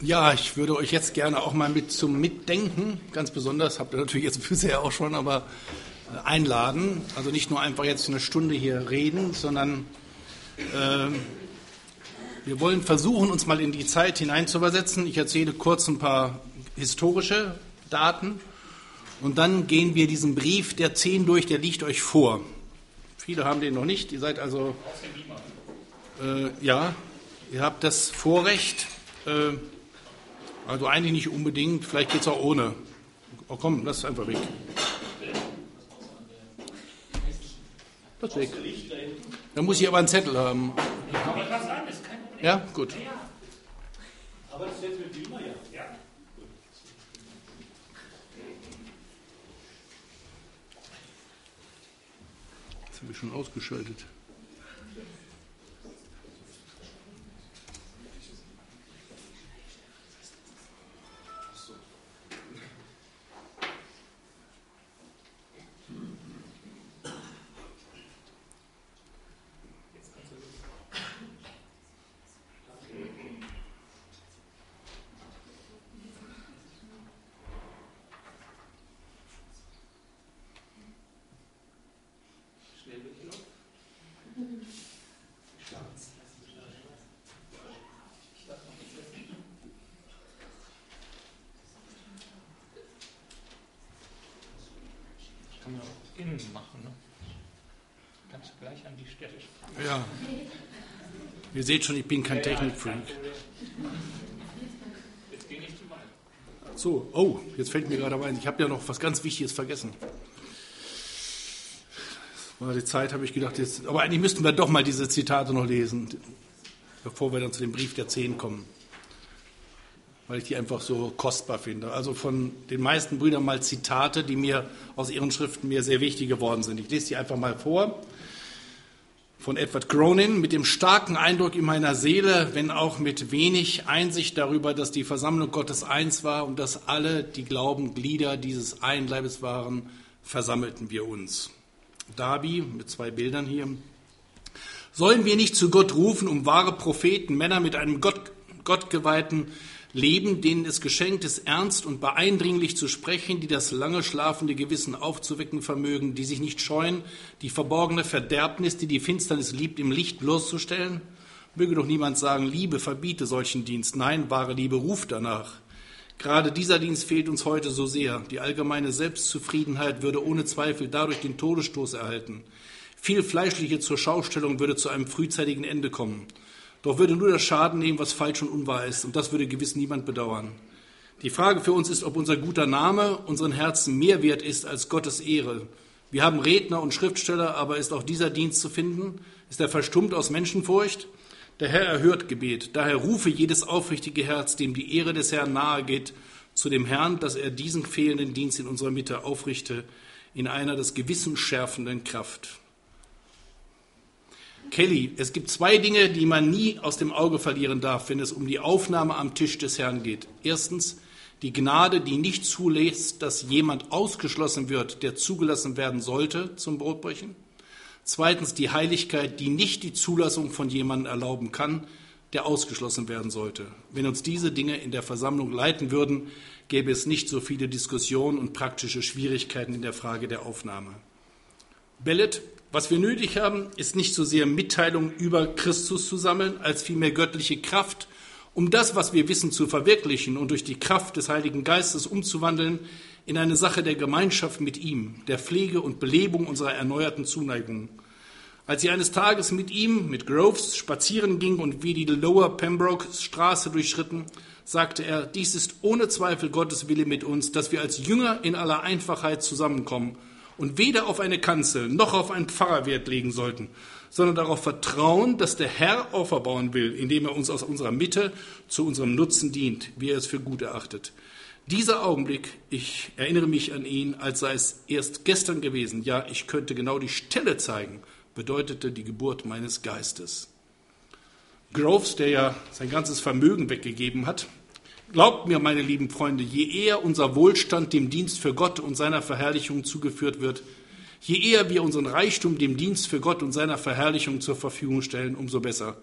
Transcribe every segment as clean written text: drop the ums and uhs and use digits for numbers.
Ja, ich würde euch jetzt gerne auch mal mit zum Mitdenken, ganz besonders, habt ihr natürlich jetzt bisher auch schon, aber einladen. Also nicht nur einfach jetzt eine Stunde hier reden, sondern wir wollen versuchen, uns mal in die Zeit hineinzuversetzen. Ich erzähle kurz ein paar historische Daten und dann gehen wir diesen Brief der 10 durch, der liegt euch vor. Viele haben den noch nicht, ihr seid also, ja, ihr habt das Vorrecht, also eigentlich nicht unbedingt, vielleicht geht es auch ohne. Oh komm, lass es einfach weg. Das weg. Dann muss ich aber einen Zettel haben. Aber das an, ist kein Problem. Ja, gut. Ja. Aber das jetzt mit Beamer, ja. Ja. Das habe ich schon ausgeschaltet. Kann man auch innen machen, ne? Kannst du gleich an die Stelle sprechen. Ja. Ihr seht schon, ich bin kein Technikfreak. Jetzt geh nicht zu weit. So, oh, jetzt fällt mir gerade ein, ich habe ja noch was ganz Wichtiges vergessen. Das war die Zeit, habe ich gedacht, jetzt, aber eigentlich müssten wir doch mal diese Zitate noch lesen, bevor wir dann zu dem Brief der 10 kommen. Weil ich die einfach so kostbar finde. Also von den meisten Brüdern mal Zitate, die mir aus ihren Schriften mir sehr wichtig geworden sind. Ich lese die einfach mal vor. Von Edward Cronin: Mit dem starken Eindruck in meiner Seele, wenn auch mit wenig Einsicht darüber, dass die Versammlung Gottes eins war und dass alle, die glauben, Glieder dieses einen Leibes waren, versammelten wir uns. Darby mit 2 Bildern hier. Sollen wir nicht zu Gott rufen, um wahre Propheten, Männer mit einem gottgeweihten Leben, denen es geschenkt ist, ernst und beeindringlich zu sprechen, die das lange schlafende Gewissen aufzuwecken vermögen, die sich nicht scheuen, die verborgene Verderbnis, die die Finsternis liebt, im Licht bloßzustellen? Möge doch niemand sagen, Liebe verbiete solchen Dienst. Nein, wahre Liebe ruft danach. Gerade dieser Dienst fehlt uns heute so sehr. Die allgemeine Selbstzufriedenheit würde ohne Zweifel dadurch den Todesstoß erhalten. Viel Fleischliche zur Schaustellung würde zu einem frühzeitigen Ende kommen. Doch würde nur das Schaden nehmen, was falsch und unwahr ist. Und das würde gewiss niemand bedauern. Die Frage für uns ist, ob unser guter Name unseren Herzen mehr wert ist als Gottes Ehre. Wir haben Redner und Schriftsteller, aber ist auch dieser Dienst zu finden? Ist er verstummt aus Menschenfurcht? Der Herr erhört Gebet. Daher rufe jedes aufrichtige Herz, dem die Ehre des Herrn nahe geht, zu dem Herrn, dass er diesen fehlenden Dienst in unserer Mitte aufrichte, in einer das Gewissen schärfenden Kraft. Kelly: Es gibt 2 Dinge, die man nie aus dem Auge verlieren darf, wenn es um die Aufnahme am Tisch des Herrn geht. Erstens, die Gnade, die nicht zulässt, dass jemand ausgeschlossen wird, der zugelassen werden sollte zum Brotbrechen. Zweitens, die Heiligkeit, die nicht die Zulassung von jemandem erlauben kann, der ausgeschlossen werden sollte. Wenn uns diese Dinge in der Versammlung leiten würden, gäbe es nicht so viele Diskussionen und praktische Schwierigkeiten in der Frage der Aufnahme. Bellet: Was wir nötig haben, ist nicht so sehr Mitteilungen über Christus zu sammeln, als vielmehr göttliche Kraft, um das, was wir wissen, zu verwirklichen und durch die Kraft des Heiligen Geistes umzuwandeln in eine Sache der Gemeinschaft mit ihm, der Pflege und Belebung unserer erneuerten Zuneigung. Als sie eines Tages mit ihm, mit Groves, spazieren ging und wir die Lower Pembroke Straße durchschritten, sagte er: Dies ist ohne Zweifel Gottes Wille mit uns, dass wir als Jünger in aller Einfachheit zusammenkommen und weder auf eine Kanzel noch auf einen Pfarrer Wert legen sollten, sondern darauf vertrauen, dass der Herr auferbauen will, indem er uns aus unserer Mitte zu unserem Nutzen dient, wie er es für gut erachtet. Dieser Augenblick, ich erinnere mich an ihn, als sei es erst gestern gewesen, ja, ich könnte genau die Stelle zeigen, bedeutete die Geburt meines Geistes. Groves, der ja sein ganzes Vermögen weggegeben hat: Glaubt mir, meine lieben Freunde, je eher unser Wohlstand dem Dienst für Gott und seiner Verherrlichung zugeführt wird, je eher wir unseren Reichtum dem Dienst für Gott und seiner Verherrlichung zur Verfügung stellen, umso besser.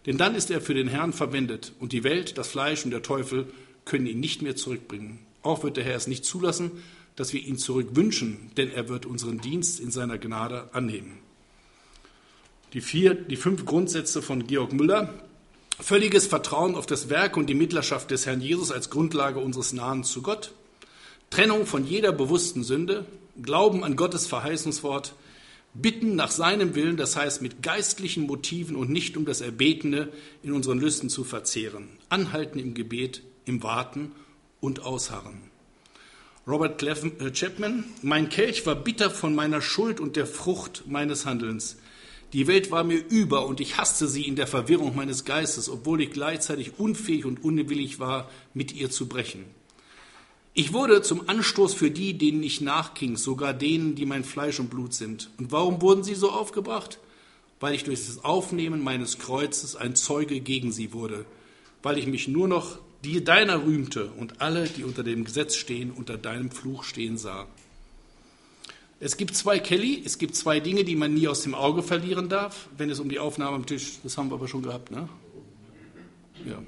Denn dann ist er für den Herrn verwendet und die Welt, das Fleisch und der Teufel können ihn nicht mehr zurückbringen. Auch wird der Herr es nicht zulassen, dass wir ihn zurückwünschen, denn er wird unseren Dienst in seiner Gnade annehmen. Die 5 Grundsätze von Georg Müller. Völliges Vertrauen auf das Werk und die Mittlerschaft des Herrn Jesus als Grundlage unseres Nahens zu Gott. Trennung von jeder bewussten Sünde. Glauben an Gottes Verheißungswort. Bitten nach seinem Willen, das heißt mit geistlichen Motiven und nicht um das Erbetene in unseren Lüsten zu verzehren. Anhalten im Gebet, im Warten und Ausharren. Robert Chapman, mein Kelch war bitter von meiner Schuld und der Frucht meines Handelns. Die Welt war mir über und ich hasste sie in der Verwirrung meines Geistes, obwohl ich gleichzeitig unfähig und unwillig war, mit ihr zu brechen. Ich wurde zum Anstoß für die, denen ich nachging, sogar denen, die mein Fleisch und Blut sind. Und warum wurden sie so aufgebracht? Weil ich durch das Aufnehmen meines Kreuzes ein Zeuge gegen sie wurde, weil ich mich nur noch deiner rühmte und alle, die unter dem Gesetz stehen, unter deinem Fluch stehen sah. Es gibt 2 Dinge, die man nie aus dem Auge verlieren darf, wenn es um die Aufnahme am Tisch, das haben wir aber schon gehabt, ne? Ja.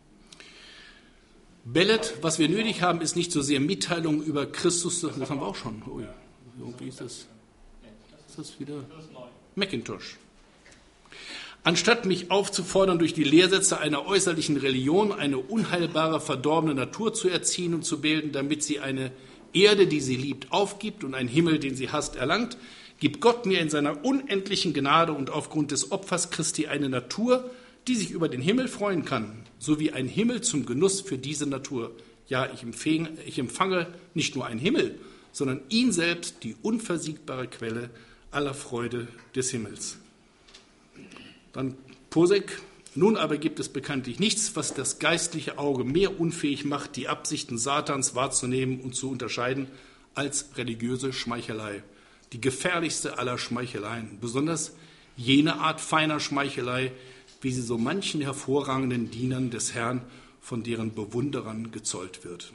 Bellet, was wir nötig haben, ist nicht so sehr Mitteilung über Christus, das haben wir auch schon. Ui, irgendwie ist das wieder Macintosh. Anstatt mich aufzufordern, durch die Lehrsätze einer äußerlichen Religion eine unheilbare, verdorbene Natur zu erziehen und zu bilden, damit sie eine Erde, die sie liebt, aufgibt und einen Himmel, den sie hasst, erlangt, gibt Gott mir in seiner unendlichen Gnade und aufgrund des Opfers Christi eine Natur, die sich über den Himmel freuen kann, sowie ein Himmel zum Genuss für diese Natur. Ja, ich empfange nicht nur einen Himmel, sondern ihn selbst, die unversiegbare Quelle aller Freude des Himmels. Dann Posek. Nun aber gibt es bekanntlich nichts, was das geistliche Auge mehr unfähig macht, die Absichten Satans wahrzunehmen und zu unterscheiden, als religiöse Schmeichelei. Die gefährlichste aller Schmeicheleien, besonders jene Art feiner Schmeichelei, wie sie so manchen hervorragenden Dienern des Herrn von deren Bewunderern gezollt wird.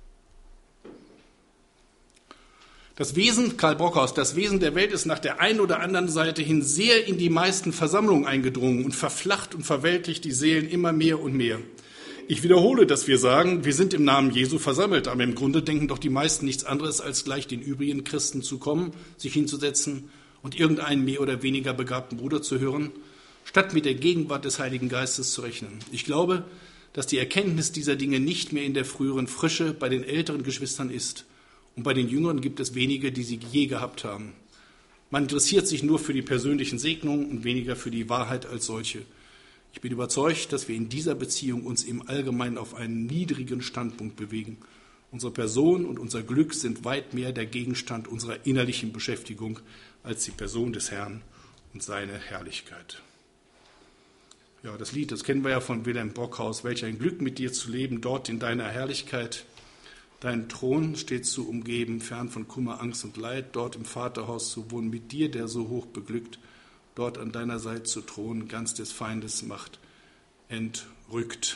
Karl Brockhaus, das Wesen der Welt ist nach der einen oder anderen Seite hin sehr in die meisten Versammlungen eingedrungen und verflacht und verweltlicht die Seelen immer mehr und mehr. Ich wiederhole, dass wir sagen, wir sind im Namen Jesu versammelt, aber im Grunde denken doch die meisten nichts anderes, als gleich den übrigen Christen zu kommen, sich hinzusetzen und irgendeinen mehr oder weniger begabten Bruder zu hören, statt mit der Gegenwart des Heiligen Geistes zu rechnen. Ich glaube, dass die Erkenntnis dieser Dinge nicht mehr in der früheren Frische bei den älteren Geschwistern ist. Und bei den Jüngeren gibt es wenige, die sie je gehabt haben. Man interessiert sich nur für die persönlichen Segnungen und weniger für die Wahrheit als solche. Ich bin überzeugt, dass wir in dieser Beziehung uns im Allgemeinen auf einen niedrigen Standpunkt bewegen. Unsere Person und unser Glück sind weit mehr der Gegenstand unserer innerlichen Beschäftigung als die Person des Herrn und seine Herrlichkeit. Ja, das Lied, das kennen wir ja von Wilhelm Brockhaus. Welch ein Glück, mit dir zu leben, dort in deiner Herrlichkeit. Dein Thron steht zu umgeben, fern von Kummer, Angst und Leid, dort im Vaterhaus zu wohnen, mit dir, der so hoch beglückt, dort an deiner Seite zu thronen, ganz des Feindes Macht entrückt.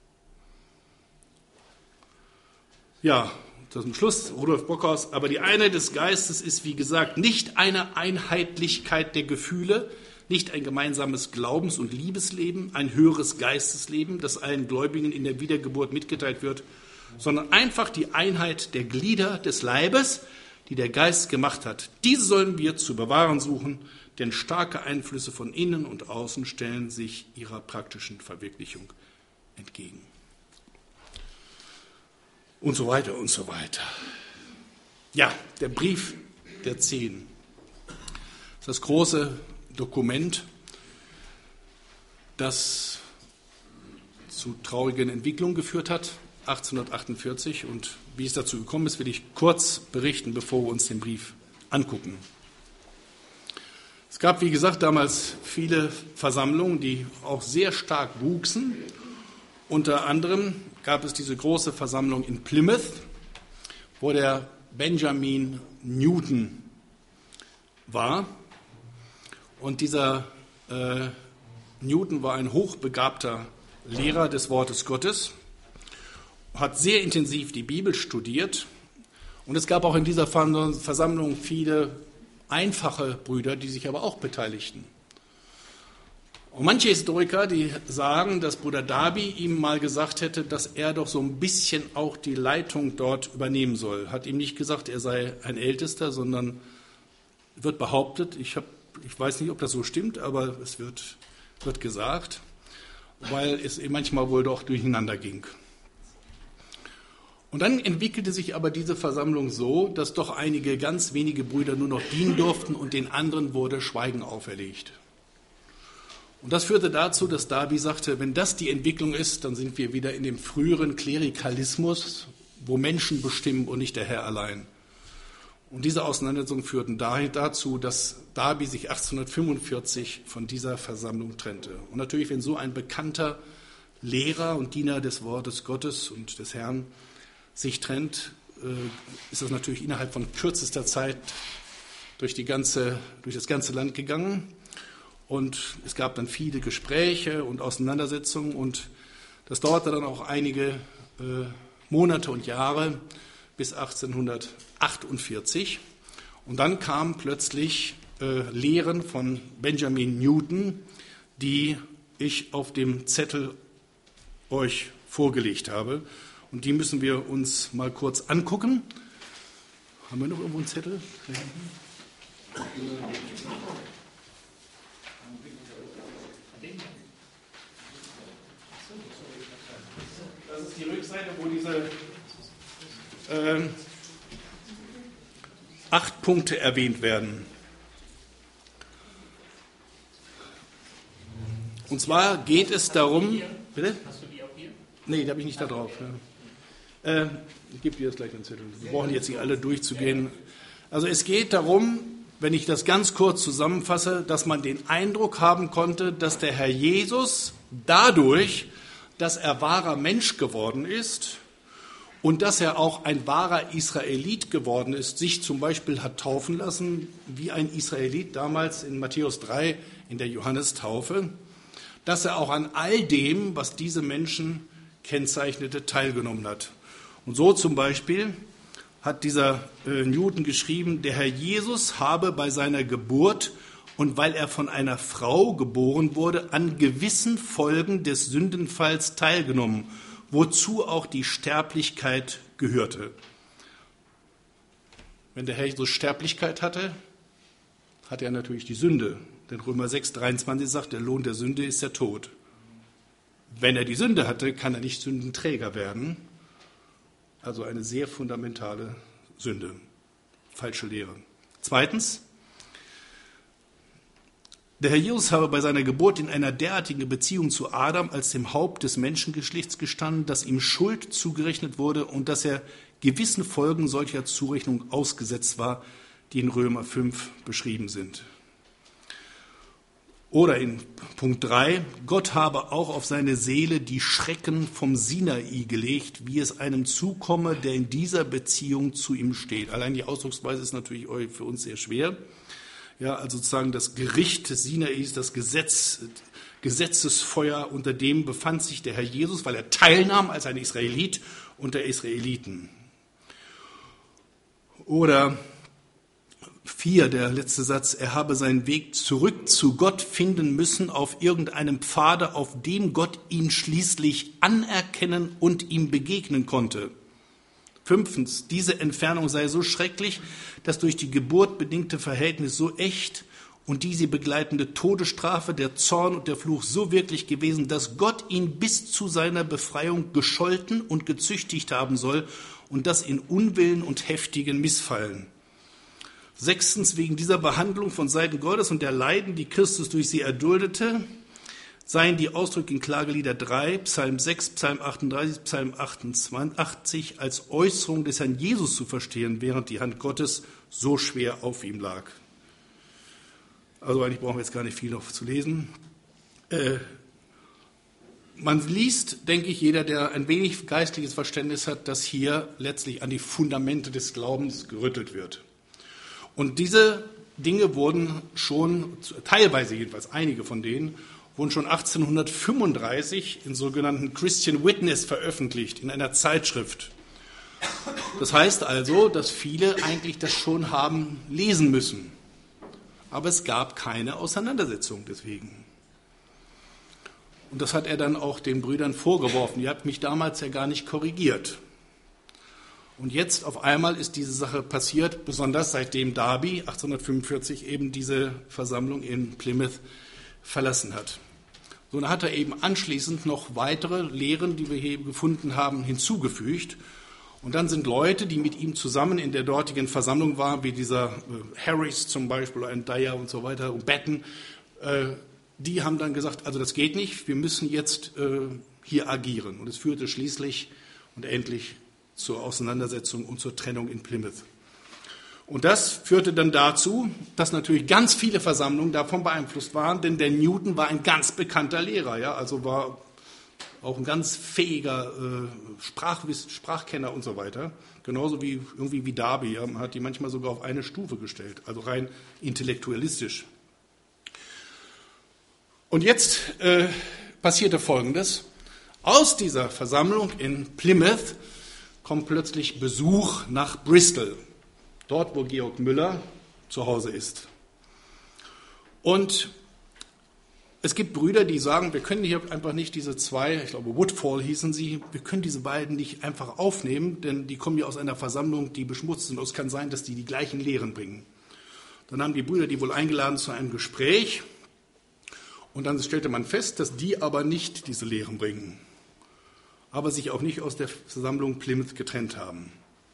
Ja, zum Schluss, Rudolf Brockhaus, aber die Einheit des Geistes ist, wie gesagt, nicht eine Einheitlichkeit der Gefühle, nicht ein gemeinsames Glaubens- und Liebesleben, ein höheres Geistesleben, das allen Gläubigen in der Wiedergeburt mitgeteilt wird, sondern einfach die Einheit der Glieder des Leibes, die der Geist gemacht hat. Diese sollen wir zu bewahren suchen, denn starke Einflüsse von innen und außen stellen sich ihrer praktischen Verwirklichung entgegen. Und so weiter und so weiter. Ja, der Brief der 10. Das ist das große Dokument, das zu traurigen Entwicklungen geführt hat, 1848. Und wie es dazu gekommen ist, will ich kurz berichten, bevor wir uns den Brief angucken. Es gab, wie gesagt, damals viele Versammlungen, die auch sehr stark wuchsen. Unter anderem gab es diese große Versammlung in Plymouth, wo der Benjamin Newton war. Und dieser Newton war ein hochbegabter Lehrer des Wortes Gottes, hat sehr intensiv die Bibel studiert. Und es gab auch in dieser Versammlung viele einfache Brüder, die sich aber auch beteiligten. Und manche Historiker, die sagen, dass Bruder Darby ihm mal gesagt hätte, dass er doch so ein bisschen auch die Leitung dort übernehmen soll. Hat ihm nicht gesagt, er sei ein Ältester, sondern wird behauptet, ich weiß nicht, ob das so stimmt, aber es wird gesagt, weil es manchmal wohl doch durcheinander ging. Und dann entwickelte sich aber diese Versammlung so, dass doch einige ganz wenige Brüder nur noch dienen durften und den anderen wurde Schweigen auferlegt. Und das führte dazu, dass Darby sagte, wenn das die Entwicklung ist, dann sind wir wieder in dem früheren Klerikalismus, wo Menschen bestimmen und nicht der Herr allein. Und diese Auseinandersetzungen führten dazu, dass Darby sich 1845 von dieser Versammlung trennte. Und natürlich, wenn so ein bekannter Lehrer und Diener des Wortes Gottes und des Herrn sich trennt, ist das natürlich innerhalb von kürzester Zeit durch das ganze Land gegangen. Und es gab dann viele Gespräche und Auseinandersetzungen und das dauerte dann auch einige Monate und Jahre bis 1848. Und dann kamen plötzlich Lehren von Benjamin Newton, die ich auf dem Zettel euch vorgelegt habe. Und die müssen wir uns mal kurz angucken. Haben wir noch irgendwo einen Zettel? Das ist die Rückseite, wo diese 8 Punkte erwähnt werden. Und zwar geht es darum. Bitte? Hast du die auch hier? Nee, da habe ich nicht da drauf. Ich gebe dir das gleich einen Zettel. Wir brauchen jetzt nicht alle durchzugehen. Also es geht darum, wenn ich das ganz kurz zusammenfasse, dass man den Eindruck haben konnte, dass der Herr Jesus dadurch, dass er wahrer Mensch geworden ist und dass er auch ein wahrer Israelit geworden ist, sich zum Beispiel hat taufen lassen, wie ein Israelit damals in Matthäus 3 in der Johannestaufe, dass er auch an all dem, was diese Menschen kennzeichnete, teilgenommen hat. Und so zum Beispiel hat dieser Newton geschrieben, der Herr Jesus habe bei seiner Geburt und weil er von einer Frau geboren wurde, an gewissen Folgen des Sündenfalls teilgenommen, wozu auch die Sterblichkeit gehörte. Wenn der Herr Jesus Sterblichkeit hatte, hatte er natürlich die Sünde. Denn Römer 6, 23 sagt, der Lohn der Sünde ist der Tod. Wenn er die Sünde hatte, kann er nicht Sündenträger werden. Also eine sehr fundamentale Sünde. Falsche Lehre. Zweitens, der Herr Jesus habe bei seiner Geburt in einer derartigen Beziehung zu Adam als dem Haupt des Menschengeschlechts gestanden, dass ihm Schuld zugerechnet wurde und dass er gewissen Folgen solcher Zurechnung ausgesetzt war, die in Römer 5 beschrieben sind. Oder in Punkt 3, Gott habe auch auf seine Seele die Schrecken vom Sinai gelegt, wie es einem zukomme, der in dieser Beziehung zu ihm steht. Allein die Ausdrucksweise ist natürlich für uns sehr schwer. Ja, also sozusagen das Gericht des Sinais, das Gesetzesfeuer, unter dem befand sich der Herr Jesus, weil er teilnahm als ein Israelit unter Israeliten. Oder 4, der letzte Satz, er habe seinen Weg zurück zu Gott finden müssen auf irgendeinem Pfade, auf dem Gott ihn schließlich anerkennen und ihm begegnen konnte. 5, diese Entfernung sei so schrecklich, dass durch die Geburt bedingte Verhältnis so echt und die sie begleitende Todesstrafe, der Zorn und der Fluch so wirklich gewesen, dass Gott ihn bis zu seiner Befreiung gescholten und gezüchtigt haben soll und das in Unwillen und heftigen Missfallen. 6, wegen dieser Behandlung von Seiten Gottes und der Leiden, die Christus durch sie erduldete, seien die Ausdrücke in Klagelieder 3, Psalm 6, Psalm 38, Psalm 88 als Äußerung des Herrn Jesus zu verstehen, während die Hand Gottes so schwer auf ihm lag. Also eigentlich brauchen wir jetzt gar nicht viel noch zu lesen. Man liest, denke ich, jeder, der ein wenig geistliches Verständnis hat, dass hier letztlich an die Fundamente des Glaubens gerüttelt wird. Und diese Dinge wurden schon, teilweise jedenfalls einige von denen, wurden schon 1835 in sogenannten Christian Witness veröffentlicht, in einer Zeitschrift. Das heißt also, dass viele eigentlich das schon haben lesen müssen. Aber es gab keine Auseinandersetzung deswegen. Und das hat er dann auch den Brüdern vorgeworfen. Ihr habt mich damals ja gar nicht korrigiert. Und jetzt auf einmal ist diese Sache passiert, besonders seitdem Darby 1845 eben diese Versammlung in Plymouth verlassen hat. So, dann hat er eben anschließend noch weitere Lehren, die wir hier gefunden haben, hinzugefügt. Und dann sind Leute, die mit ihm zusammen in der dortigen Versammlung waren, wie dieser Harris zum Beispiel, ein Dyer und so weiter, und Batten, die haben dann gesagt, also das geht nicht, wir müssen jetzt hier agieren. Und es führte schließlich und endlich zur Auseinandersetzung und zur Trennung in Plymouth. Und das führte dann dazu, dass natürlich ganz viele Versammlungen davon beeinflusst waren, denn der Newton war ein ganz bekannter Lehrer, ja, also war auch ein ganz fähiger Sprachkenner und so weiter, genauso wie irgendwie wie Darby, ja, man hat die manchmal sogar auf eine Stufe gestellt, also rein intellektualistisch. Und jetzt passierte Folgendes: Aus dieser Versammlung in Plymouth kommt plötzlich Besuch nach Bristol, dort wo Georg Müller zu Hause ist. Und es gibt Brüder, die sagen, wir können hier einfach nicht diese zwei, ich glaube Woodfall hießen sie, wir können diese beiden nicht einfach aufnehmen, denn die kommen ja aus einer Versammlung, die beschmutzt sind. Und es kann sein, dass die gleichen Lehren bringen. Dann haben die Brüder die wohl eingeladen zu einem Gespräch und dann stellte man fest, dass die aber nicht diese Lehren bringen, aber sich auch nicht aus der Versammlung Plymouth getrennt haben.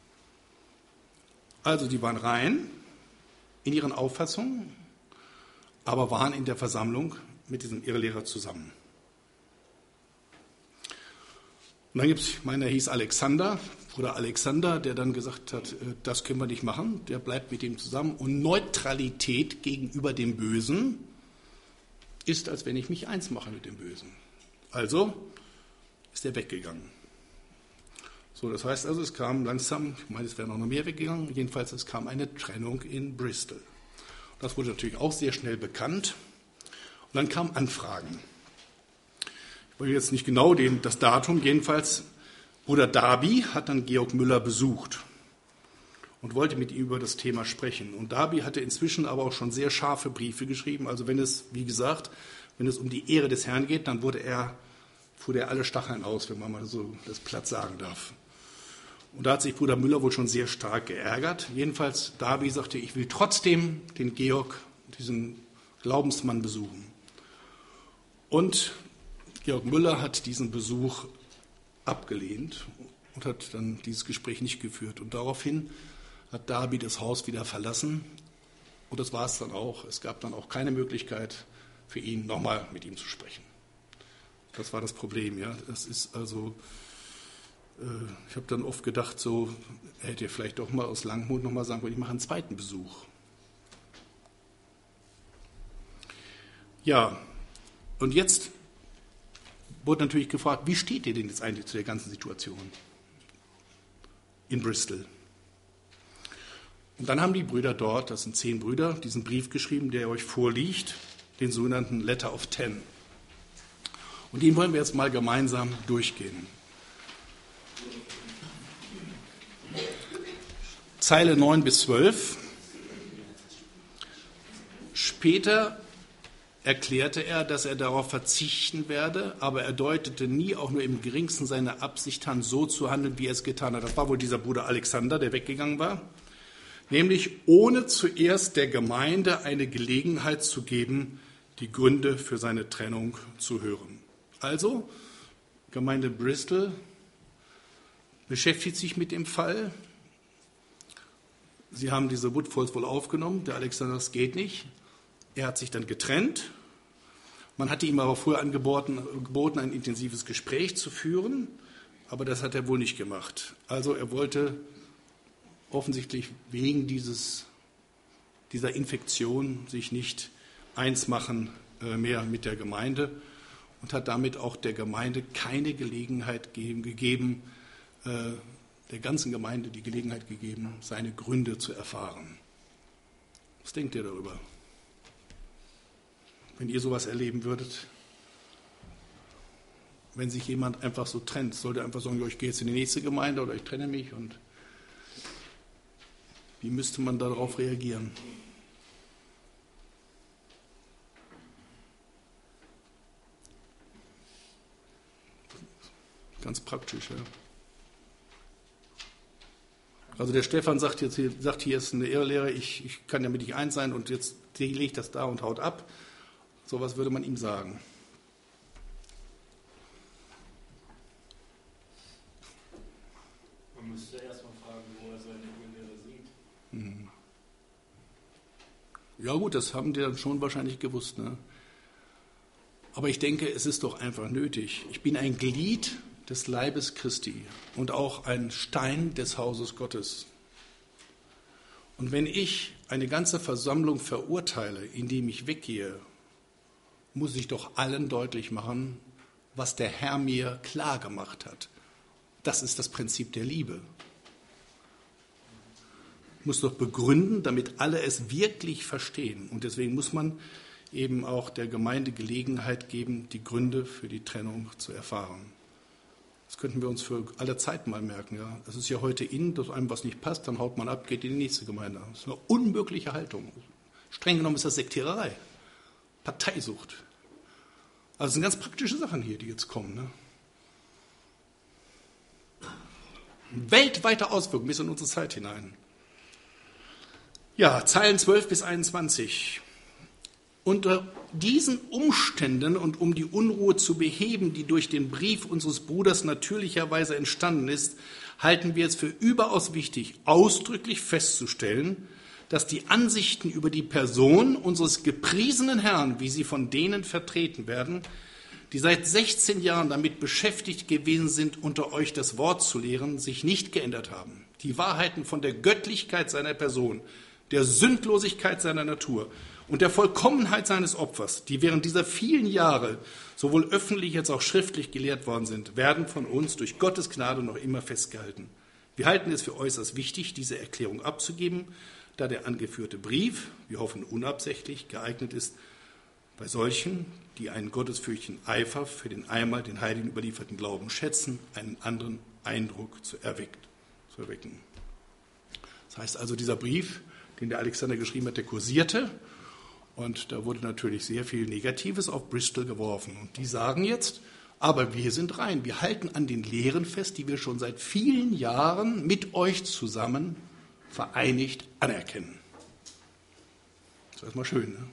Also die waren rein in ihren Auffassungen, aber waren in der Versammlung mit diesem Irrlehrer zusammen. Und dann gibt es, ich meine, er hieß Alexander, Bruder Alexander, der dann gesagt hat, das können wir nicht machen, der bleibt mit ihm zusammen. Und Neutralität gegenüber dem Bösen ist, als wenn ich mich eins mache mit dem Bösen. Also ist er weggegangen. So, das heißt also, es kam langsam, ich meine, es wäre noch mehr weggegangen, jedenfalls es kam eine Trennung in Bristol. Das wurde natürlich auch sehr schnell bekannt. Und dann kamen Anfragen. Ich weiß jetzt nicht genau das Datum, jedenfalls Bruder Darby hat dann Georg Müller besucht und wollte mit ihm über das Thema sprechen. Und Darby hatte inzwischen aber auch schon sehr scharfe Briefe geschrieben. Also wenn es, wie gesagt, wenn es um die Ehre des Herrn geht, dann fuhr er alle Stacheln aus, wenn man mal so das platt sagen darf. Und da hat sich Bruder Müller wohl schon sehr stark geärgert. Jedenfalls Darby sagte, ich will trotzdem den Georg, diesen Glaubensmann, besuchen. Und Georg Müller hat diesen Besuch abgelehnt und hat dann dieses Gespräch nicht geführt. Und daraufhin hat Darby das Haus wieder verlassen. Und das war es dann auch. Es gab dann auch keine Möglichkeit für ihn, nochmal mit ihm zu sprechen. Das war das Problem. Ja. Das ist also, ich habe dann oft gedacht, so, er hätte vielleicht doch mal aus Langmut nochmal sagen können, ich mache einen zweiten Besuch. Ja, und jetzt wurde natürlich gefragt, wie steht ihr denn jetzt eigentlich zu der ganzen Situation in Bristol? Und dann haben die Brüder dort, das sind 10 Brüder, diesen Brief geschrieben, der euch vorliegt, den sogenannten Letter of 10. Und den wollen wir jetzt mal gemeinsam durchgehen. Zeile 9 bis 12. Später erklärte er, dass er darauf verzichten werde, aber er deutete nie auch nur im geringsten seine Absicht an, so zu handeln, wie er es getan hat. Das war wohl dieser Bruder Alexander, der weggegangen war. Nämlich ohne zuerst der Gemeinde eine Gelegenheit zu geben, die Gründe für seine Trennung zu hören. Also, Gemeinde Bristol beschäftigt sich mit dem Fall. Sie haben diese Woodfalls wohl aufgenommen, der Alexander, das geht nicht. Er hat sich dann getrennt. Man hatte ihm aber vorher angeboten, ein intensives Gespräch zu führen, aber das hat er wohl nicht gemacht. Also er wollte offensichtlich wegen dieser Infektion sich nicht eins machen mehr mit der Gemeinde und hat damit auch der Gemeinde keine Gelegenheit gegeben, der ganzen Gemeinde die Gelegenheit gegeben, seine Gründe zu erfahren. Was denkt ihr darüber? Wenn ihr sowas erleben würdet, wenn sich jemand einfach so trennt, sollte einfach sagen, ich gehe jetzt in die nächste Gemeinde oder ich trenne mich, und wie müsste man darauf reagieren? Ganz praktisch, ja. Also der Stefan sagt hier ist eine Irrlehre, ich kann ja mit dich eins sein und jetzt lege ich das da und haut ab. So was würde man ihm sagen. Man müsste erst mal fragen, wo er seine Irrlehre sieht. Ja gut, das haben die dann schon wahrscheinlich gewusst, ne? Aber ich denke, es ist doch einfach nötig. Ich bin ein Glied des Leibes Christi und auch ein Stein des Hauses Gottes. Und wenn ich eine ganze Versammlung verurteile, indem ich weggehe, muss ich doch allen deutlich machen, was der Herr mir klar gemacht hat. Das ist das Prinzip der Liebe. Ich muss doch begründen, damit alle es wirklich verstehen. Und deswegen muss man eben auch der Gemeinde Gelegenheit geben, die Gründe für die Trennung zu erfahren. Das könnten wir uns für alle Zeit mal merken. Ja. Das ist ja heute in, dass einem was nicht passt, dann haut man ab, geht in die nächste Gemeinde. Das ist eine unmögliche Haltung. Streng genommen ist das Sektiererei, Parteisucht. Also es sind ganz praktische Sachen hier, die jetzt kommen. Ne? Weltweite Auswirkungen bis in unsere Zeit hinein. Ja, Zeilen 12 bis 21. Unter diesen Umständen und um die Unruhe zu beheben, die durch den Brief unseres Bruders natürlicherweise entstanden ist, halten wir es für überaus wichtig, ausdrücklich festzustellen, dass die Ansichten über die Person unseres gepriesenen Herrn, wie sie von denen vertreten werden, die seit 16 Jahren damit beschäftigt gewesen sind, unter euch das Wort zu lehren, sich nicht geändert haben. Die Wahrheiten von der Göttlichkeit seiner Person, der Sündlosigkeit seiner Natur und der Vollkommenheit seines Opfers, die während dieser vielen Jahre sowohl öffentlich als auch schriftlich gelehrt worden sind, werden von uns durch Gottes Gnade noch immer festgehalten. Wir halten es für äußerst wichtig, diese Erklärung abzugeben, da der angeführte Brief, wir hoffen unabsichtlich, geeignet ist, bei solchen, die einen gottesfürchtigen Eifer für den einmal den Heiligen überlieferten Glauben schätzen, einen anderen Eindruck zu erwecken. Das heißt also, dieser Brief, den der Alexander geschrieben hat, der kursierte. Und da wurde natürlich sehr viel Negatives auf Bristol geworfen. Und die sagen jetzt, aber wir sind rein. Wir halten an den Lehren fest, die wir schon seit vielen Jahren mit euch zusammen vereinigt anerkennen. Das ist erstmal schön, ne?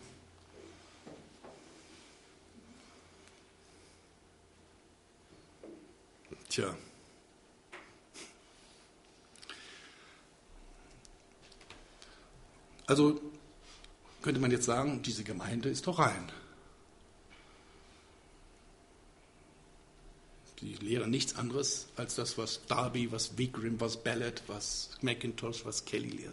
Tja. Also könnte man jetzt sagen, diese Gemeinde ist doch rein. Die lehren nichts anderes als das, was Darby, was Wigrim, was Ballard, was McIntosh, was Kelly lehrt.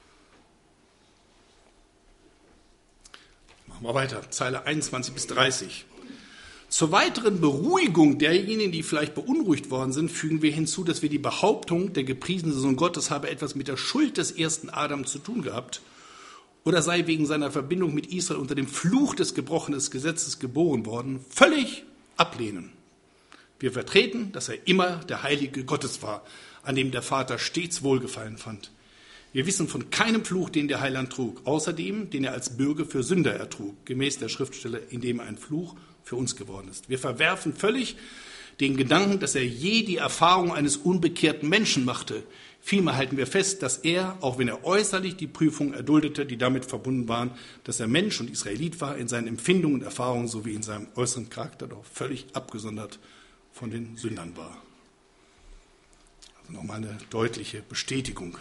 Machen wir weiter, Zeile 21 bis 30. Zur weiteren Beruhigung derjenigen, die vielleicht beunruhigt worden sind, fügen wir hinzu, dass wir die Behauptung, der gepriesene Sohn Gottes habe etwas mit der Schuld des ersten Adam zu tun gehabt oder sei wegen seiner Verbindung mit Israel unter dem Fluch des gebrochenen Gesetzes geboren worden, völlig ablehnen. Wir vertreten, dass er immer der Heilige Gottes war, an dem der Vater stets Wohlgefallen fand. Wir wissen von keinem Fluch, den der Heiland trug, außer dem, den er als Bürger für Sünder ertrug, gemäß der Schriftstelle, indem er ein Fluch für uns geworden ist. Wir verwerfen völlig den Gedanken, dass er je die Erfahrung eines unbekehrten Menschen machte. Vielmehr halten wir fest, dass er, auch wenn er äußerlich die Prüfungen erduldete, die damit verbunden waren, dass er Mensch und Israelit war, in seinen Empfindungen und Erfahrungen sowie in seinem äußeren Charakter doch völlig abgesondert von den Sündern war. Also nochmal eine deutliche Bestätigung.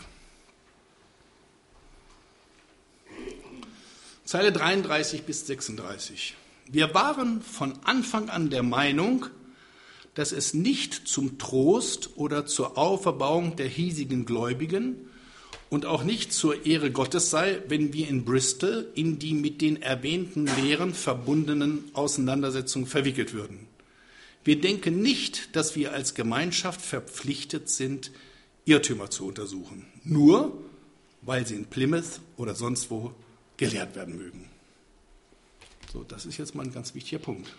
Zeile 33 bis 36. Wir waren von Anfang an der Meinung, dass es nicht zum Trost oder zur Auferbauung der hiesigen Gläubigen und auch nicht zur Ehre Gottes sei, wenn wir in Bristol in die mit den erwähnten Lehren verbundenen Auseinandersetzungen verwickelt würden. Wir denken nicht, dass wir als Gemeinschaft verpflichtet sind, Irrtümer zu untersuchen, nur weil sie in Plymouth oder sonst wo gelehrt werden mögen. So, das ist jetzt mal ein ganz wichtiger Punkt.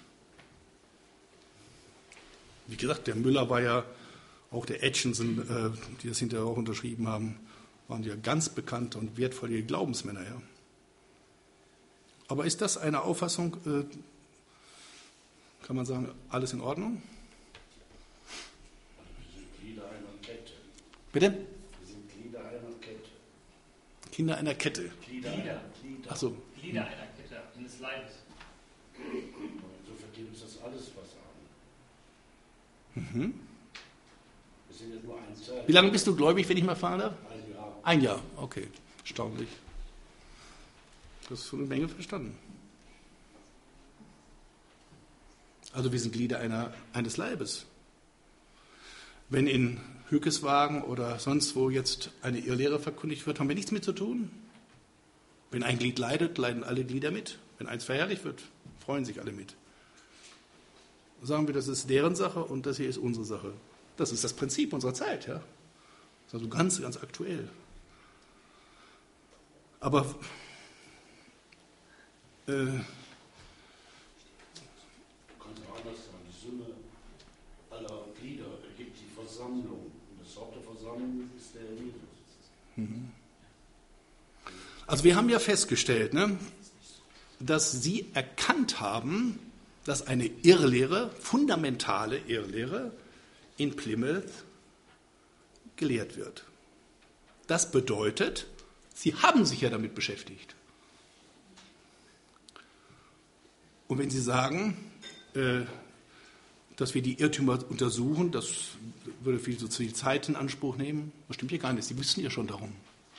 Wie gesagt, der Müller war ja, auch der Atkinson, die das hinterher auch unterschrieben haben, waren ja ganz bekannte und wertvolle Glaubensmänner. Ja. Aber ist das eine Auffassung, kann man sagen, alles in Ordnung? Bitte? Wir sind Glieder einer Kette. Kinder einer Kette. Glieder. Ach so. Glieder einer Kette eines Leibes. So verdient uns das alles was an. Mhm. Wir sind ja nur ein Teil. Wie lange bist du gläubig, wenn ich mal fragen darf? Ein Jahr. Ein Jahr, okay. Erstaunlich. Du hast schon eine Menge verstanden. Also wir sind Glieder eines Leibes. Wenn in Hückeswagen oder sonst wo jetzt eine Irrlehre verkündigt wird, haben wir nichts mit zu tun. Wenn ein Glied leidet, leiden alle Glieder mit. Wenn eins verherrlicht wird, freuen sich alle mit. Sagen wir, das ist deren Sache und das hier ist unsere Sache. Das ist das Prinzip unserer Zeit. Ja? Das ist also ganz, ganz aktuell. Aber Kann auch anders sein. Die Summe aller Glieder ergibt die Versammlung. Und das Haupt der Versammlung ist der Jesus. also wir haben ja festgestellt, ne, dass Sie erkannt haben, dass eine Irrlehre, fundamentale Irrlehre, in Plymouth gelehrt wird. Das bedeutet, Sie haben sich ja damit beschäftigt. Und wenn Sie sagen, dass wir die Irrtümer untersuchen, das würde viel zu viel Zeit in Anspruch nehmen, das stimmt ja gar nicht. Sie wissen ja schon darum.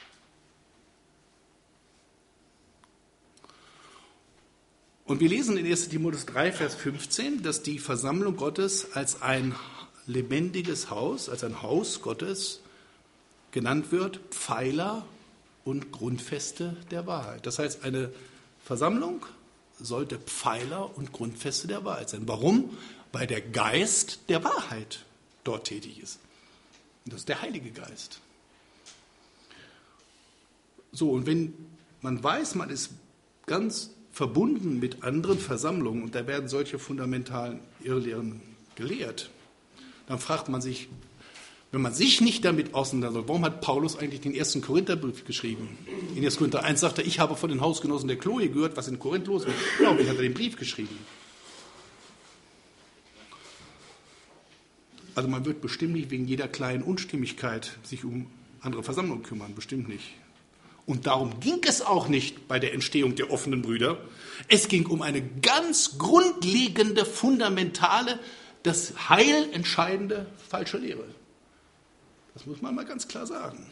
Und wir lesen in 1. Timotheus 3, Vers 15, dass die Versammlung Gottes als ein lebendiges Haus, als ein Haus Gottes genannt wird, Pfeiler und Grundfeste der Wahrheit. Das heißt, eine Versammlung sollte Pfeiler und Grundfeste der Wahrheit sein. Warum? Weil der Geist der Wahrheit dort tätig ist. Und das ist der Heilige Geist. So, und wenn man weiß, man ist ganz verbunden mit anderen Versammlungen und da werden solche fundamentalen Irrlehren gelehrt, dann fragt man sich, wenn man sich nicht damit auseinandersetzt, warum hat Paulus eigentlich den 1. Korintherbrief geschrieben? In 1. Korinther 1 sagt er, ich habe von den Hausgenossen der Chloe gehört, was in Korinth los ist. Genau, wen hat er den Brief geschrieben? Also man wird bestimmt nicht wegen jeder kleinen Unstimmigkeit sich um andere Versammlungen kümmern, bestimmt nicht. Und darum ging es auch nicht bei der Entstehung der offenen Brüder. Es ging um eine ganz grundlegende, fundamentale, das Heil entscheidende falsche Lehre. Das muss man mal ganz klar sagen.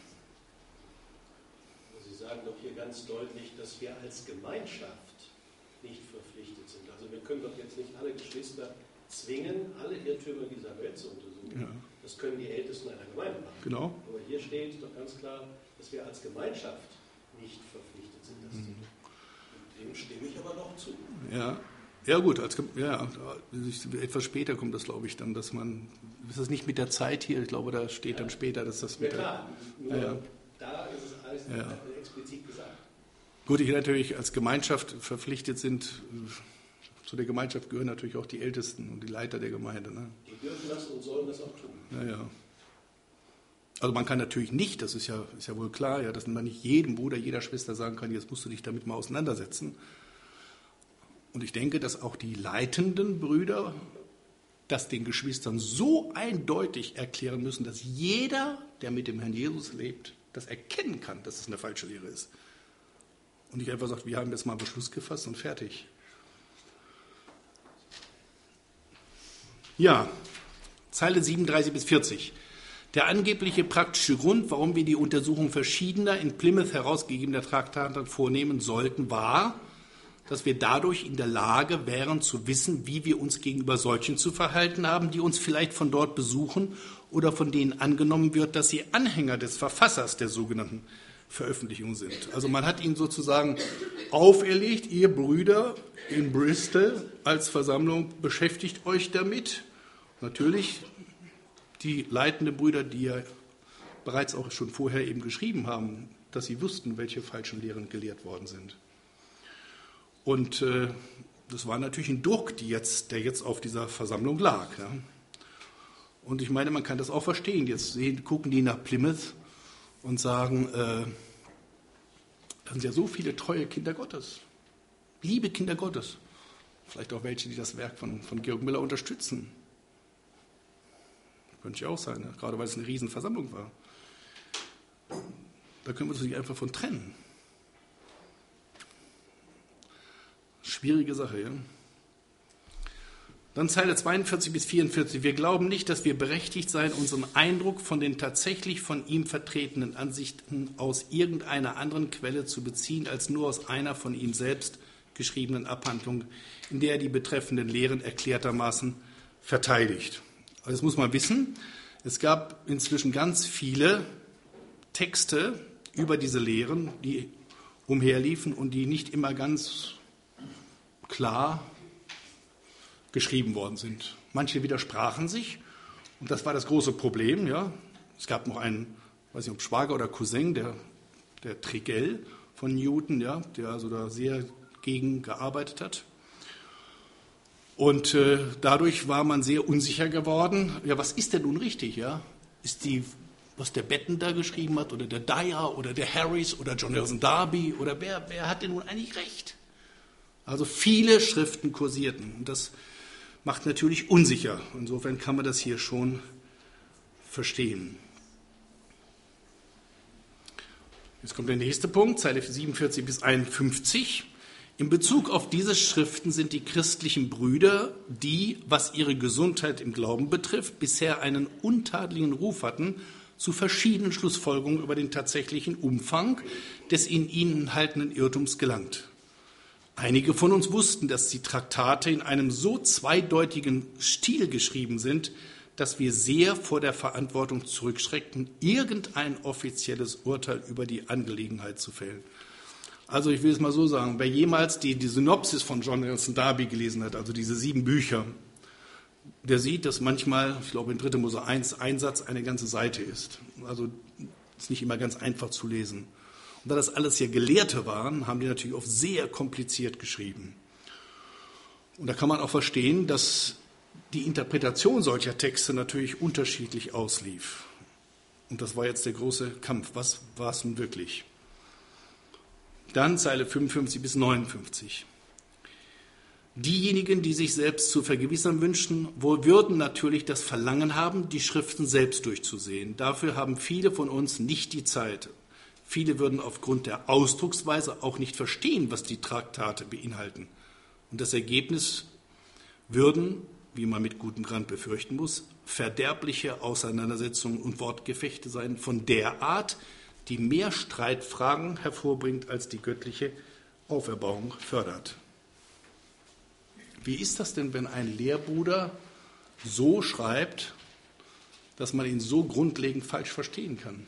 Sie sagen doch hier ganz deutlich, dass wir als Gemeinschaft nicht verpflichtet sind. Also wir können doch jetzt nicht alle Geschwister zwingen, alle Irrtümer dieser Welt zu untersuchen. Ja. Das können die Ältesten einer Gemeinde machen. Genau. Aber hier steht doch ganz klar, dass wir als Gemeinschaft nicht verpflichtet sind, das zu tun. Und dem stimme ich aber noch zu. Ja gut, etwas später kommt das, glaube ich, dann, dass man, ist das nicht mit der Zeit hier, ich glaube, da steht dann später, dass das mit klar, nur da ist es alles explizit gesagt. Gut, die natürlich als Gemeinschaft verpflichtet sind, zu der Gemeinschaft gehören natürlich auch die Ältesten und die Leiter der Gemeinde. Ne? Die dürfen das und sollen das auch tun. Ja. Also man kann natürlich nicht, das ist ja wohl klar, ja, dass man nicht jedem Bruder, jeder Schwester sagen kann, jetzt musst du dich damit mal auseinandersetzen. Und ich denke, dass auch die leitenden Brüder das den Geschwistern so eindeutig erklären müssen, dass jeder, der mit dem Herrn Jesus lebt, das erkennen kann, dass es eine falsche Lehre ist. Und nicht einfach sagt, wir haben jetzt mal einen Beschluss gefasst und fertig. Ja, Zeile 37 bis 40. Der angebliche praktische Grund, warum wir die Untersuchung verschiedener in Plymouth herausgegebener Traktate vornehmen sollten, war, dass wir dadurch in der Lage wären zu wissen, wie wir uns gegenüber solchen zu verhalten haben, die uns vielleicht von dort besuchen oder von denen angenommen wird, dass sie Anhänger des Verfassers der sogenannten Veröffentlichung sind. Also man hat ihnen sozusagen auferlegt, ihr Brüder in Bristol als Versammlung, beschäftigt euch damit. Natürlich die leitenden Brüder, die ja bereits auch schon vorher eben geschrieben haben, dass sie wussten, welche falschen Lehren gelehrt worden sind. Und das war natürlich ein Druck, der jetzt auf dieser Versammlung lag. Ja. Und ich meine, man kann das auch verstehen. Jetzt gucken die nach Plymouth und sagen, da sind ja so viele treue Kinder Gottes, liebe Kinder Gottes. Vielleicht auch welche, die das Werk von Georg Müller unterstützen. Könnte ja auch sein, ne? Gerade weil es eine Riesenversammlung war. Da können wir uns nicht einfach von trennen. Schwierige Sache, ja. Dann Zeile 42 bis 44. Wir glauben nicht, dass wir berechtigt seien, unseren Eindruck von den tatsächlich von ihm vertretenen Ansichten aus irgendeiner anderen Quelle zu beziehen, als nur aus einer von ihm selbst geschriebenen Abhandlung, in der er die betreffenden Lehren erklärtermaßen verteidigt. Also das muss man wissen. Es gab inzwischen ganz viele Texte über diese Lehren, die umherliefen und die nicht immer ganz klar geschrieben worden sind. Manche widersprachen sich und das war das große Problem. Ja. Es gab noch einen, weiß nicht ob Schwager oder Cousin, der Tregell von Newton, ja, der also da sehr gegen gearbeitet hat. Und dadurch war man sehr unsicher geworden. Ja, was ist denn nun richtig? Ja? Ist was der Betten da geschrieben hat oder der Dyer oder der Harris oder John Nelson Darby oder wer hat denn nun eigentlich recht? Also viele Schriften kursierten und das macht natürlich unsicher. Insofern kann man das hier schon verstehen. Jetzt kommt der nächste Punkt, Zeile 47 bis 51. In Bezug auf diese Schriften sind die christlichen Brüder, die, was ihre Gesundheit im Glauben betrifft, bisher einen untadeligen Ruf hatten, zu verschiedenen Schlussfolgerungen über den tatsächlichen Umfang des in ihnen enthaltenen Irrtums gelangt. Einige von uns wussten, dass die Traktate in einem so zweideutigen Stil geschrieben sind, dass wir sehr vor der Verantwortung zurückschreckten, irgendein offizielles Urteil über die Angelegenheit zu fällen. Also ich will es mal so sagen, wer jemals die Synopsis von John Nelson Darby gelesen hat, also diese 7 Bücher, der sieht, dass manchmal, ich glaube in 3. Mose 1, ein Satz eine ganze Seite ist. Also ist nicht immer ganz einfach zu lesen. Und da das alles hier Gelehrte waren, haben die natürlich oft sehr kompliziert geschrieben. Und da kann man auch verstehen, dass die Interpretation solcher Texte natürlich unterschiedlich auslief. Und das war jetzt der große Kampf. Was war es nun wirklich? Dann Zeile 55 bis 59. Diejenigen, die sich selbst zu vergewissern wünschten, würden natürlich das Verlangen haben, die Schriften selbst durchzusehen. Dafür haben viele von uns nicht die Zeit. Viele würden aufgrund der Ausdrucksweise auch nicht verstehen, was die Traktate beinhalten. Und das Ergebnis würden, wie man mit gutem Grund befürchten muss, verderbliche Auseinandersetzungen und Wortgefechte sein, von der Art, die mehr Streitfragen hervorbringt, als die göttliche Auferbauung fördert. Wie ist das denn, wenn ein Lehrbruder so schreibt, dass man ihn so grundlegend falsch verstehen kann?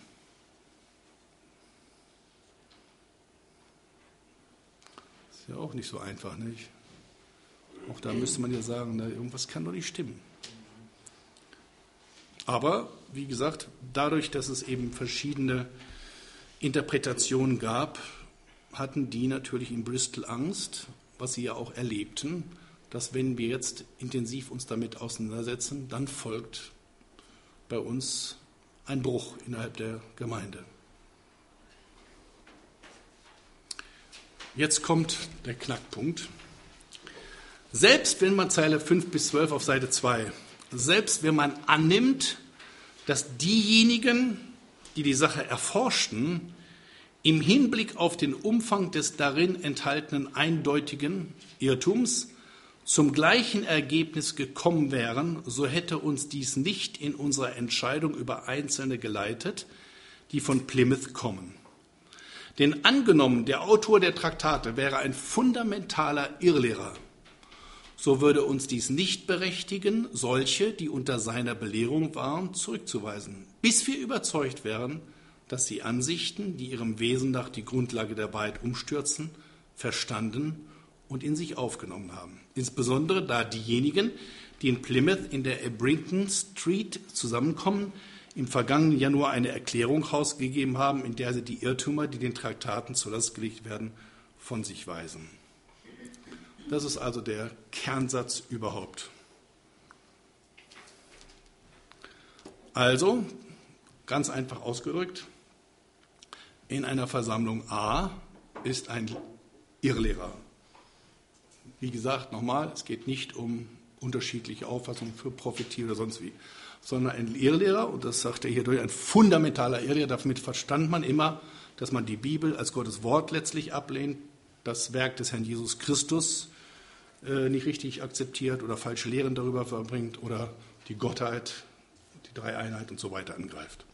Ist ja auch nicht so einfach, nicht? Auch da müsste man ja sagen, na, irgendwas kann doch nicht stimmen. Aber, wie gesagt, dadurch, dass es eben verschiedene Interpretationen gab, hatten die natürlich in Bristol Angst, was sie ja auch erlebten, dass wenn wir jetzt intensiv uns damit auseinandersetzen, dann folgt bei uns ein Bruch innerhalb der Gemeinde. Jetzt kommt der Knackpunkt. Selbst wenn man Zeile 5 bis 12 auf Seite 2, selbst wenn man annimmt, dass diejenigen, die die Sache erforschten, im Hinblick auf den Umfang des darin enthaltenen eindeutigen Irrtums zum gleichen Ergebnis gekommen wären, so hätte uns dies nicht in unserer Entscheidung über Einzelne geleitet, die von Plymouth kommen. Denn angenommen, der Autor der Traktate wäre ein fundamentaler Irrlehrer, so würde uns dies nicht berechtigen, solche, die unter seiner Belehrung waren, zurückzuweisen, bis wir überzeugt wären, dass sie Ansichten, die ihrem Wesen nach die Grundlage der Wahrheit umstürzen, verstanden und in sich aufgenommen haben. Insbesondere da diejenigen, die in Plymouth in der Abrington Street zusammenkommen, im vergangenen Januar eine Erklärung herausgegeben haben, in der sie die Irrtümer, die den Traktaten zur Last gelegt werden, von sich weisen. Das ist also der Kernsatz überhaupt. Also, ganz einfach ausgedrückt, in einer Versammlung A ist ein Irrlehrer. Wie gesagt, nochmal, es geht nicht um unterschiedliche Auffassungen für Prophetie oder sonst wie, sondern ein Irrlehrer, und das sagt er hier durch, ein fundamentaler Irrlehrer, damit verstand man immer, dass man die Bibel als Gottes Wort letztlich ablehnt, das Werk des Herrn Jesus Christus nicht richtig akzeptiert oder falsche Lehren darüber verbringt oder die Gottheit, die Dreieinheit und so weiter angreift.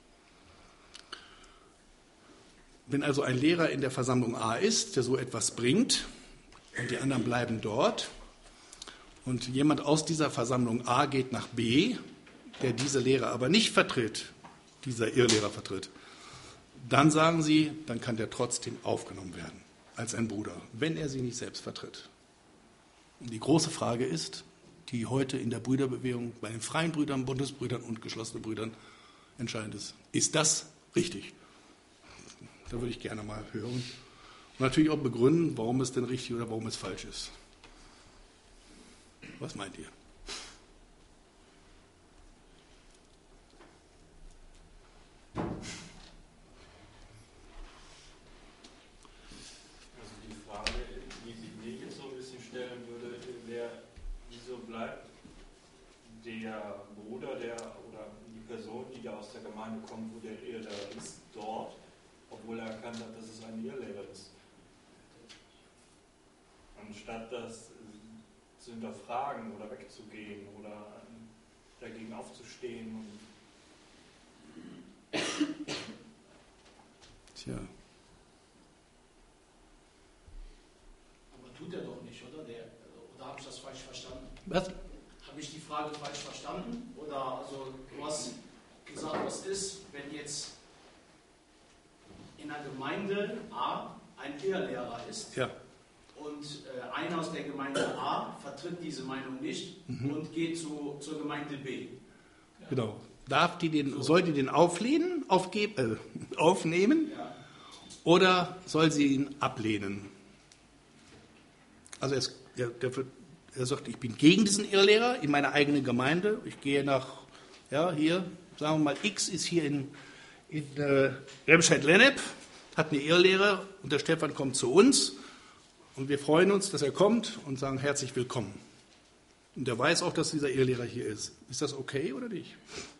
Wenn also ein Lehrer in der Versammlung A ist, der so etwas bringt und die anderen bleiben dort und jemand aus dieser Versammlung A geht nach B, der diese Lehre aber nicht vertritt, dieser Irrlehrer vertritt, dann sagen sie, dann kann der trotzdem aufgenommen werden als ein Bruder, wenn er sie nicht selbst vertritt. Und die große Frage ist, die heute in der Brüderbewegung bei den freien Brüdern, Bundesbrüdern und geschlossenen Brüdern entscheidend ist das richtig? Da würde ich gerne mal hören. Und natürlich auch begründen, warum es denn richtig oder warum es falsch ist. Was meint ihr? Also die Frage, die sich mir jetzt so ein bisschen stellen würde, wieso bleibt der Bruder oder die Person, die da aus der Gemeinde kommt, wo der Irrlehrer ist, dort, obwohl er erkannt hat, dass es ein Irrlehrer ist. Anstatt das zu hinterfragen oder wegzugehen oder dagegen aufzustehen. Tja. Aber tut er doch nicht, oder? Oder habe ich das falsch verstanden? Was? Habe ich die Frage falsch verstanden? Oder also du hast gesagt, was ist, wenn jetzt in einer Gemeinde A ein Irrlehrer ist, ja, und einer aus der Gemeinde A vertritt diese Meinung nicht und geht zur Gemeinde B. Ja. Genau. Soll die den aufnehmen ja, oder soll sie ihn ablehnen? Also er sagt, ich bin gegen diesen Irrlehrer in meiner eigenen Gemeinde. Ich gehe hier, sagen wir mal, X ist hier in Remscheid-Lennep, hat eine Irrlehre und der Stefan kommt zu uns und wir freuen uns, dass er kommt und sagen herzlich willkommen. Und er weiß auch, dass dieser Irrlehrer hier ist. Ist das okay oder nicht?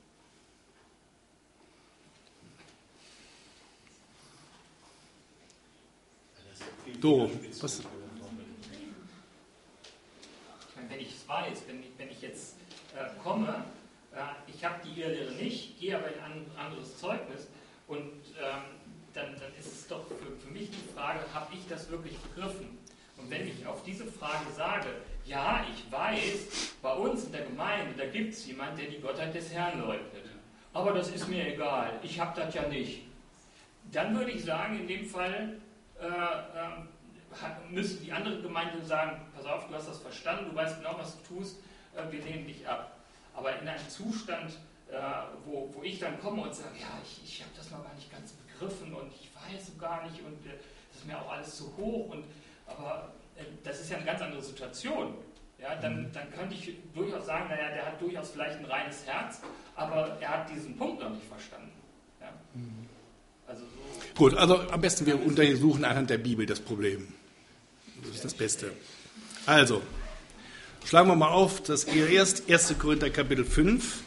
So, was? Wenn ich es weiß, wenn ich jetzt komme, ich habe die Irrlehre nicht, gehe aber in ein anderes Zeugnis und dann ist es doch für mich die Frage, habe ich das wirklich begriffen? Und wenn ich auf diese Frage sage, ja, ich weiß, bei uns in der Gemeinde, da gibt es jemanden, der die Gottheit des Herrn leugnet. Aber das ist mir egal, ich habe das ja nicht. Dann würde ich sagen, in dem Fall müsste die andere Gemeinde sagen, pass auf, du hast das verstanden, du weißt genau, was du tust, wir lehnen dich ab. Aber in einem Zustand, wo ich dann komme und sage, ja, ich habe das noch gar nicht ganz begriffen und ich weiß so gar nicht und das ist mir auch alles zu hoch, aber das ist ja eine ganz andere Situation. Ja, dann könnte ich durchaus sagen, naja, der hat durchaus vielleicht ein reines Herz, aber er hat diesen Punkt noch nicht verstanden. Ja? Also so. Gut, also am besten wir untersuchen anhand der Bibel das Problem. Das ist das Beste. Also, schlagen wir mal auf, das 1. Korinther Kapitel 5.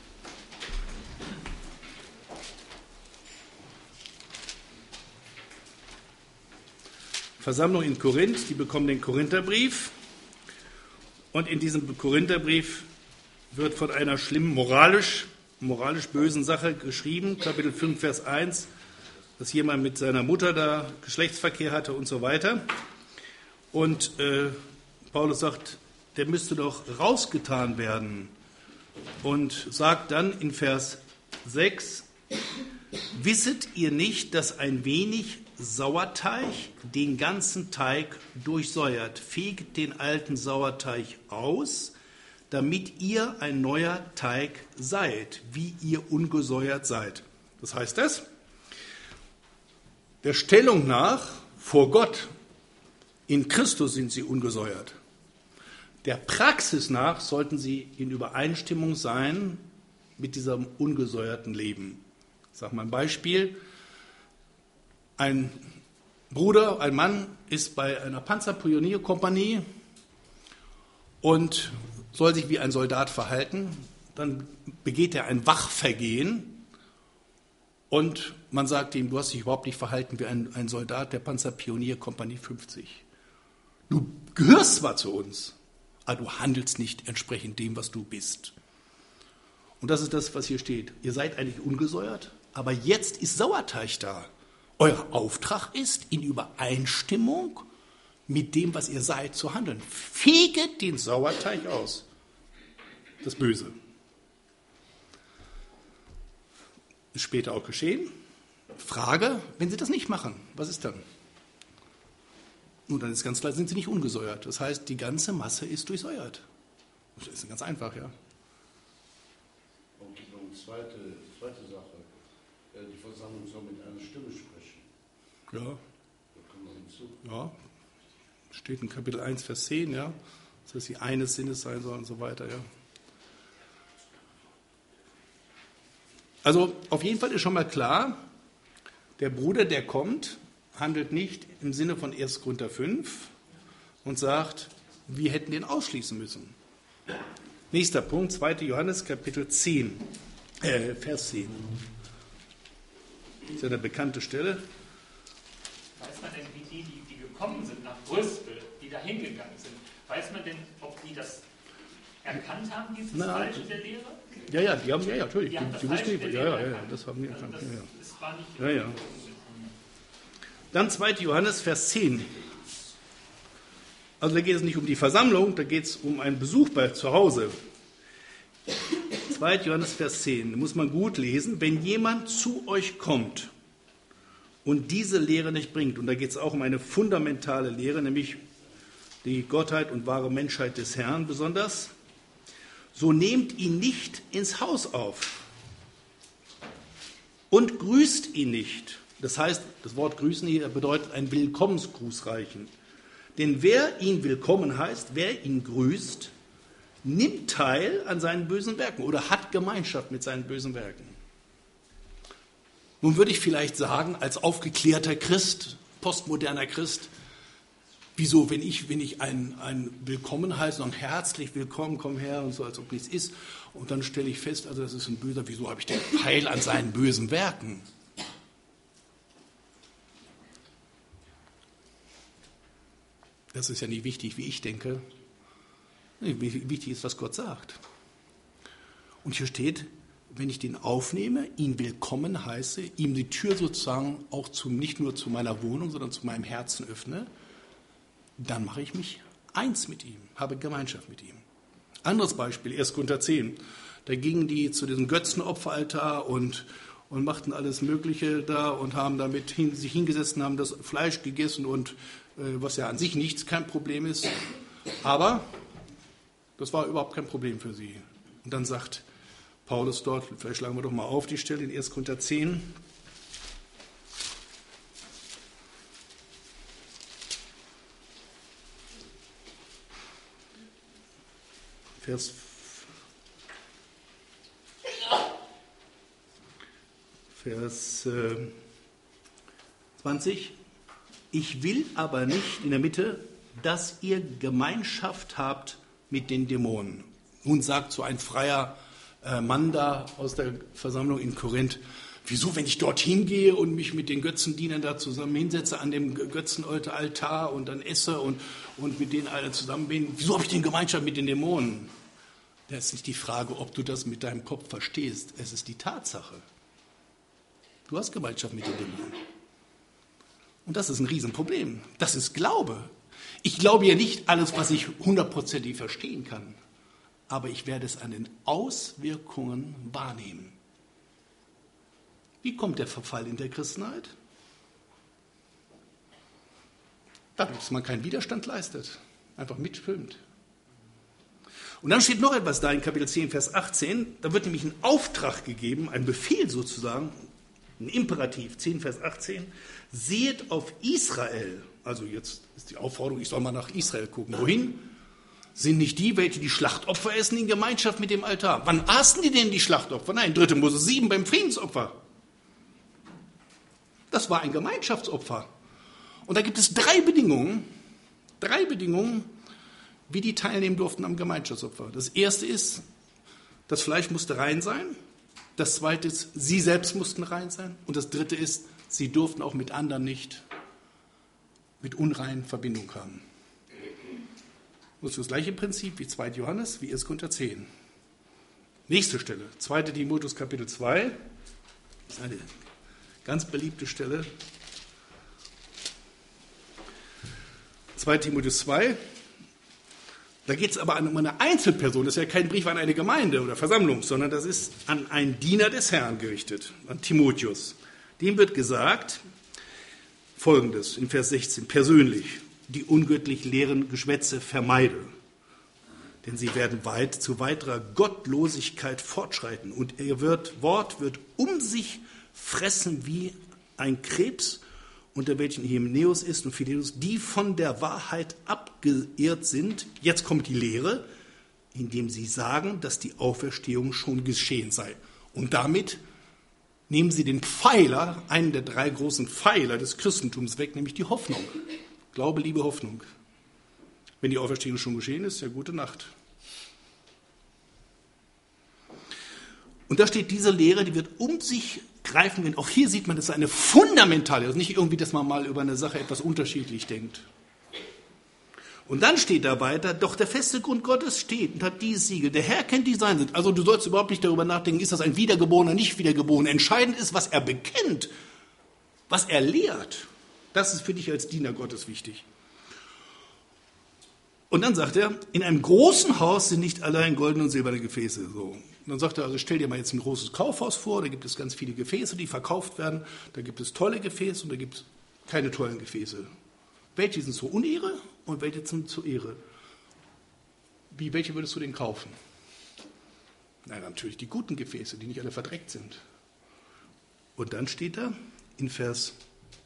Versammlung in Korinth, die bekommen den Korintherbrief. Und in diesem Korintherbrief wird von einer schlimmen moralisch bösen Sache geschrieben. Kapitel 5, Vers 1, dass jemand mit seiner Mutter da Geschlechtsverkehr hatte und so weiter. Und Paulus sagt, der müsste doch rausgetan werden. Und sagt dann in Vers 6, wisset ihr nicht, dass ein wenig Sauerteig den ganzen Teig durchsäuert? Fegt den alten Sauerteig aus, damit ihr ein neuer Teig seid, wie ihr ungesäuert seid. Was heißt das? Der Stellung nach vor Gott, in Christus sind sie ungesäuert. Der Praxis nach sollten sie in Übereinstimmung sein mit diesem ungesäuerten Leben. Ich sage mal ein Beispiel. Ein Bruder, ein Mann ist bei einer Panzerpionierkompanie und soll sich wie ein Soldat verhalten. Dann begeht er ein Wachvergehen Und man sagt ihm, du hast dich überhaupt nicht verhalten wie ein Soldat der Panzerpionierkompanie 50. Du gehörst zwar zu uns, aber du handelst nicht entsprechend dem, was du bist. Und das ist das, was hier steht. Ihr seid eigentlich ungesäuert, aber jetzt ist Sauerteig da. Euer Auftrag ist, in Übereinstimmung mit dem, was ihr seid, zu handeln. Feget den Sauerteig aus. Das Böse. Ist später auch geschehen. Frage, wenn sie das nicht machen, was ist dann? Nun, dann ist ganz klar, sind sie nicht ungesäuert. Das heißt, die ganze Masse ist durchsäuert. Das ist ganz einfach, ja. Und zweite Sache, die Versammlung soll mit einer Stimme sprechen. Ja. Da kommen wir hinzu. Ja. Steht in Kapitel 1, Vers 10, ja. Das heißt, sie eines Sinnes sein soll und so weiter, ja. Also auf jeden Fall ist schon mal klar, der Bruder, der kommt, handelt nicht im Sinne von 1. Korinther 5 und sagt, wir hätten den ausschließen müssen. Nächster Punkt, 2. Johannes, Kapitel 10, Vers 10. Das ist ja eine bekannte Stelle. Weiß man denn, wie die gekommen sind nach Brüssel, die da hingegangen sind, weiß man denn, ob die das erkannt haben, dieses Falsche der Lehre? Ja, die haben, natürlich. Die haben das die Falsche wussten, der Lehre ja, erkannt. das haben die erkannt. Also das war nicht Ja. Dann 2. Johannes, Vers 10. Also da geht es nicht um die Versammlung, da geht es um einen Besuch zu Hause. 2. Johannes, Vers 10. Da muss man gut lesen. Wenn jemand zu euch kommt und diese Lehre nicht bringt, und da geht es auch um eine fundamentale Lehre, nämlich die Gottheit und wahre Menschheit des Herrn besonders, so nehmt ihn nicht ins Haus auf und grüßt ihn nicht. Das heißt, das Wort grüßen hier bedeutet einen Willkommensgruß reichen. Denn wer ihn willkommen heißt, wer ihn grüßt, nimmt teil an seinen bösen Werken oder hat Gemeinschaft mit seinen bösen Werken. Nun würde ich vielleicht sagen, als aufgeklärter Christ, postmoderner Christ, wieso, wenn ich ein Willkommen heiße und herzlich willkommen, komm her und so, als ob nichts ist, und dann stelle ich fest, also das ist ein Böser, wieso habe ich den Teil an seinen bösen Werken? Das ist ja nicht wichtig, wie ich denke. Wichtig ist, was Gott sagt. Und hier steht, wenn ich den aufnehme, ihn willkommen heiße, ihm die Tür sozusagen auch nicht nur zu meiner Wohnung, sondern zu meinem Herzen öffne, dann mache ich mich eins mit ihm, habe Gemeinschaft mit ihm. Anderes Beispiel, 1. Korinther 10. Da gingen die zu diesem Götzenopferaltar und machten alles Mögliche da und haben damit sich hingesessen, haben das Fleisch gegessen und was ja an sich kein Problem ist. Aber das war überhaupt kein Problem für sie. Und dann sagt Paulus dort, vielleicht schlagen wir doch mal auf die Stelle in 1. Korinther 10. Vers 20. Ich will aber nicht in der Mitte, dass ihr Gemeinschaft habt mit den Dämonen. Nun sagt so ein freier Mann da aus der Versammlung in Korinth, wieso, wenn ich dorthin gehe und mich mit den Götzendienern da zusammen hinsetze an dem Götzenaltar und dann esse und mit denen alle zusammen bin, wieso habe ich denn Gemeinschaft mit den Dämonen? Das ist nicht die Frage, ob du das mit deinem Kopf verstehst, es ist die Tatsache. Du hast Gemeinschaft mit den Dämonen. Und das ist ein Riesenproblem. Das ist Glaube. Ich glaube ja nicht alles, was ich 100%ig verstehen kann, aber ich werde es an den Auswirkungen wahrnehmen. Wie kommt der Verfall in der Christenheit? Dadurch, dass man keinen Widerstand leistet, einfach mitschwimmt. Und dann steht noch etwas da in Kapitel 10, Vers 18, da wird nämlich ein Auftrag gegeben, ein Befehl sozusagen, ein Imperativ, 10, Vers 18, seht auf Israel, also jetzt ist die Aufforderung, ich soll mal nach Israel gucken. Wohin? Sind nicht die, welche die Schlachtopfer essen, in Gemeinschaft mit dem Altar? Wann aßen die denn die Schlachtopfer? Nein, 3. Mose 7 beim Friedensopfer. Das war ein Gemeinschaftsopfer. Und da gibt es drei Bedingungen, wie die teilnehmen durften am Gemeinschaftsopfer. Das erste ist, das Fleisch musste rein sein. Das zweite ist, sie selbst mussten rein sein. Und das dritte ist, sie durften auch mit anderen nicht mit unreinen Verbindung haben. Das ist das gleiche Prinzip wie 2. Johannes, wie 1. Korinther 10. Nächste Stelle, 2. Timotheus Kapitel 2. Das ist eine ganz beliebte Stelle. 2. Timotheus 2. Da geht es aber um eine Einzelperson. Das ist ja kein Brief an eine Gemeinde oder Versammlung, sondern das ist an einen Diener des Herrn gerichtet, an Timotheus. Dem wird gesagt, Folgendes in Vers 16, persönlich, die ungöttlich leeren Geschwätze vermeide, denn sie werden weit zu weiterer Gottlosigkeit fortschreiten und ihr Wort wird um sich fressen wie ein Krebs, unter welchen Hymenäus ist und Philetus, die von der Wahrheit abgeirrt sind. Jetzt kommt die Lehre, indem sie sagen, dass die Auferstehung schon geschehen sei. Und damit nehmen sie den Pfeiler, einen der 3 großen Pfeiler des Christentums weg, nämlich die Hoffnung. Glaube, Liebe, Hoffnung. Wenn die Auferstehung schon geschehen ist, ja gute Nacht. Und da steht diese Lehre, die wird um sich greifen. Wenn auch hier sieht man, das ist eine fundamentale, also nicht irgendwie, dass man mal über eine Sache etwas unterschiedlich denkt. Und dann steht da weiter, doch der feste Grund Gottes steht und hat dieses Siegel. Der Herr kennt die Seinen. Also du sollst überhaupt nicht darüber nachdenken, ist das ein Wiedergeborener, nicht Wiedergeborener. Entscheidend ist, was er bekennt, was er lehrt. Das ist für dich als Diener Gottes wichtig. Und dann sagt er, in einem großen Haus sind nicht allein goldene und silberne Gefäße. So. Und dann sagt er, also stell dir mal jetzt ein großes Kaufhaus vor, da gibt es ganz viele Gefäße, die verkauft werden. Da gibt es tolle Gefäße und da gibt es keine tollen Gefäße. Welche sind zur Unehre und welche sind zur Ehre? Welche würdest du denn kaufen? Nein, natürlich die guten Gefäße, die nicht alle verdreckt sind. Und dann steht da in Vers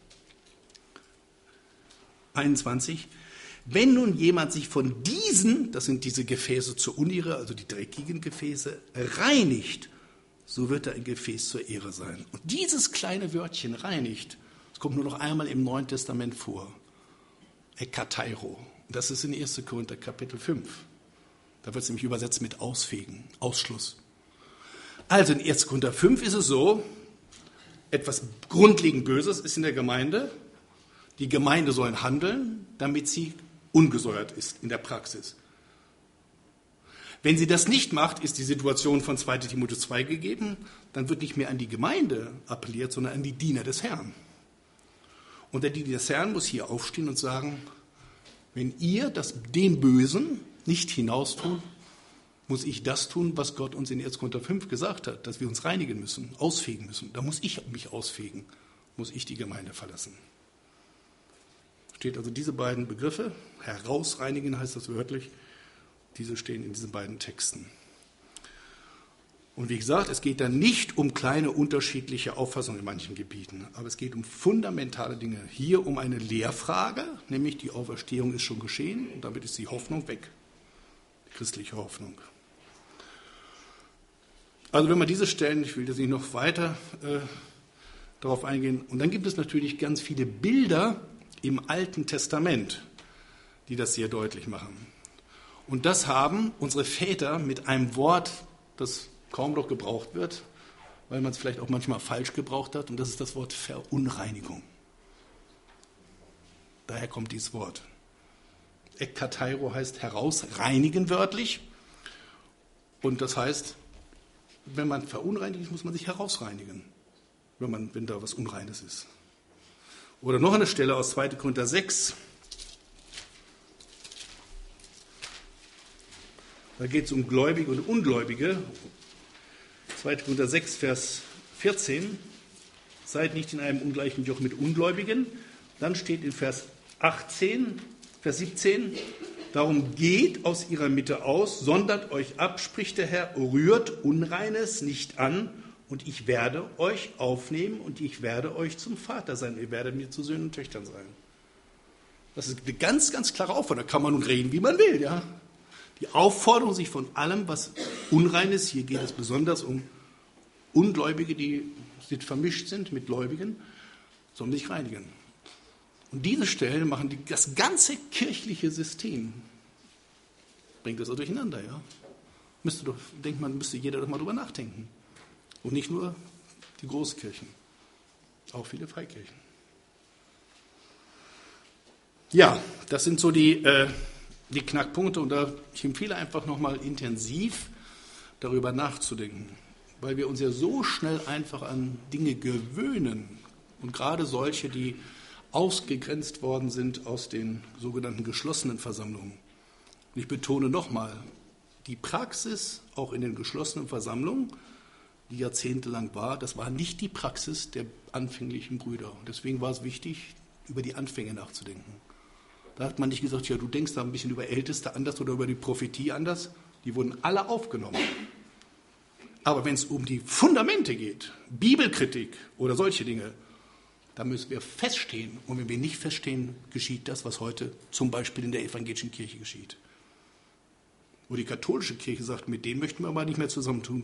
21, wenn nun jemand sich von diesen, das sind diese Gefäße zur Unehre, also die dreckigen Gefäße, reinigt, so wird er ein Gefäß zur Ehre sein. Und dieses kleine Wörtchen reinigt, das kommt nur noch einmal im Neuen Testament vor. Ekatairo. Das ist in 1. Korinther Kapitel 5. Da wird es nämlich übersetzt mit ausfegen, Ausschluss. Also in 1. Korinther 5 ist es so, etwas grundlegend Böses ist in der Gemeinde. Die Gemeinde soll handeln, damit sie ungesäuert ist in der Praxis. Wenn sie das nicht macht, ist die Situation von 2. Timotheus 2 gegeben, dann wird nicht mehr an die Gemeinde appelliert, sondern an die Diener des Herrn. Und der Diener des Herrn muss hier aufstehen und sagen, wenn ihr dem Bösen nicht hinaustun, muss ich das tun, was Gott uns in 1. Korinther 5 gesagt hat, dass wir uns reinigen müssen, ausfegen müssen. Da muss ich mich ausfegen, muss ich die Gemeinde verlassen. Steht also diese beiden Begriffe, herausreinigen heißt das wörtlich, diese stehen in diesen beiden Texten. Und wie gesagt, es geht dann nicht um kleine unterschiedliche Auffassungen in manchen Gebieten, aber es geht um fundamentale Dinge. Hier um eine Lehrfrage, nämlich die Auferstehung ist schon geschehen und damit ist die Hoffnung weg, die christliche Hoffnung. Also wenn man diese Stellen, ich will jetzt nicht noch weiter darauf eingehen, und dann gibt es natürlich ganz viele Bilder im Alten Testament, die das sehr deutlich machen. Und das haben unsere Väter mit einem Wort, das kaum noch gebraucht wird, weil man es vielleicht auch manchmal falsch gebraucht hat, und das ist das Wort Verunreinigung. Daher kommt dieses Wort. Ekkatairo heißt herausreinigen wörtlich, und das heißt, wenn man verunreinigt ist, muss man sich herausreinigen, wenn da was Unreines ist. Oder noch eine Stelle aus 2. Korinther 6. Da geht es um Gläubige und Ungläubige. 2. Korinther 6, Vers 14. Seid nicht in einem ungleichen Joch mit Ungläubigen. Dann steht in Vers 17. Darum geht aus ihrer Mitte aus, sondert euch ab, spricht der Herr, rührt Unreines nicht an, und ich werde euch aufnehmen und ich werde euch zum Vater sein. Ihr werdet mir zu Söhnen und Töchtern sein. Das ist eine ganz, ganz klare Aufforderung. Da kann man nun reden, wie man will. Ja? Die Aufforderung, sich von allem, was unrein ist, hier geht es besonders um Ungläubige, die vermischt sind mit Gläubigen, sollen sich reinigen. Und diese Stellen machen das ganze kirchliche System, bringt das so durcheinander. Ja? Denkt man, müsste jeder doch mal drüber nachdenken. Und nicht nur die Großkirchen, auch viele Freikirchen. Ja, das sind so die Knackpunkte und ich empfehle einfach nochmal intensiv darüber nachzudenken, weil wir uns ja so schnell einfach an Dinge gewöhnen und gerade solche, die ausgegrenzt worden sind aus den sogenannten geschlossenen Versammlungen. Und ich betone nochmal, die Praxis auch in den geschlossenen Versammlungen, die jahrzehntelang war, das war nicht die Praxis der anfänglichen Brüder. Und deswegen war es wichtig, über die Anfänge nachzudenken. Da hat man nicht gesagt, ja, du denkst da ein bisschen über Älteste anders oder über die Prophetie anders. Die wurden alle aufgenommen. Aber wenn es um die Fundamente geht, Bibelkritik oder solche Dinge, da müssen wir feststehen. Und wenn wir nicht feststehen, geschieht das, was heute zum Beispiel in der evangelischen Kirche geschieht. Wo die katholische Kirche sagt, mit denen möchten wir aber nicht mehr zusammentun.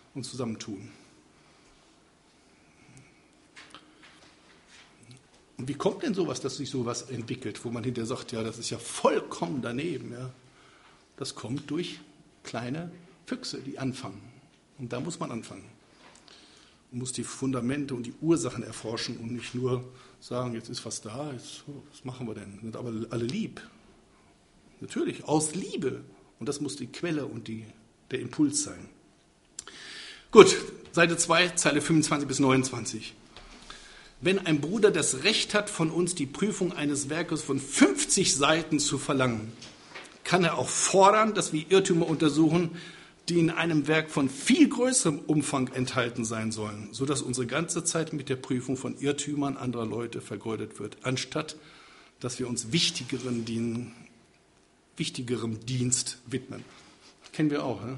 Und wie kommt denn sowas, dass sich sowas entwickelt, wo man hinterher sagt, ja, das ist ja vollkommen daneben. Ja? Das kommt durch kleine Füchse, die anfangen. Und da muss man anfangen. Man muss die Fundamente und die Ursachen erforschen und nicht nur sagen, jetzt ist was da, jetzt, was machen wir denn? Sind aber alle lieb. Natürlich, aus Liebe. Und das muss die Quelle und der Impuls sein. Gut, Seite 2, Zeile 25 bis 29. Wenn ein Bruder das Recht hat, von uns die Prüfung eines Werkes von 50 Seiten zu verlangen, kann er auch fordern, dass wir Irrtümer untersuchen, die in einem Werk von viel größerem Umfang enthalten sein sollen, sodass unsere ganze Zeit mit der Prüfung von Irrtümern anderer Leute vergeudet wird, anstatt dass wir uns wichtigerem Dienst widmen. Das kennen wir auch. Ne?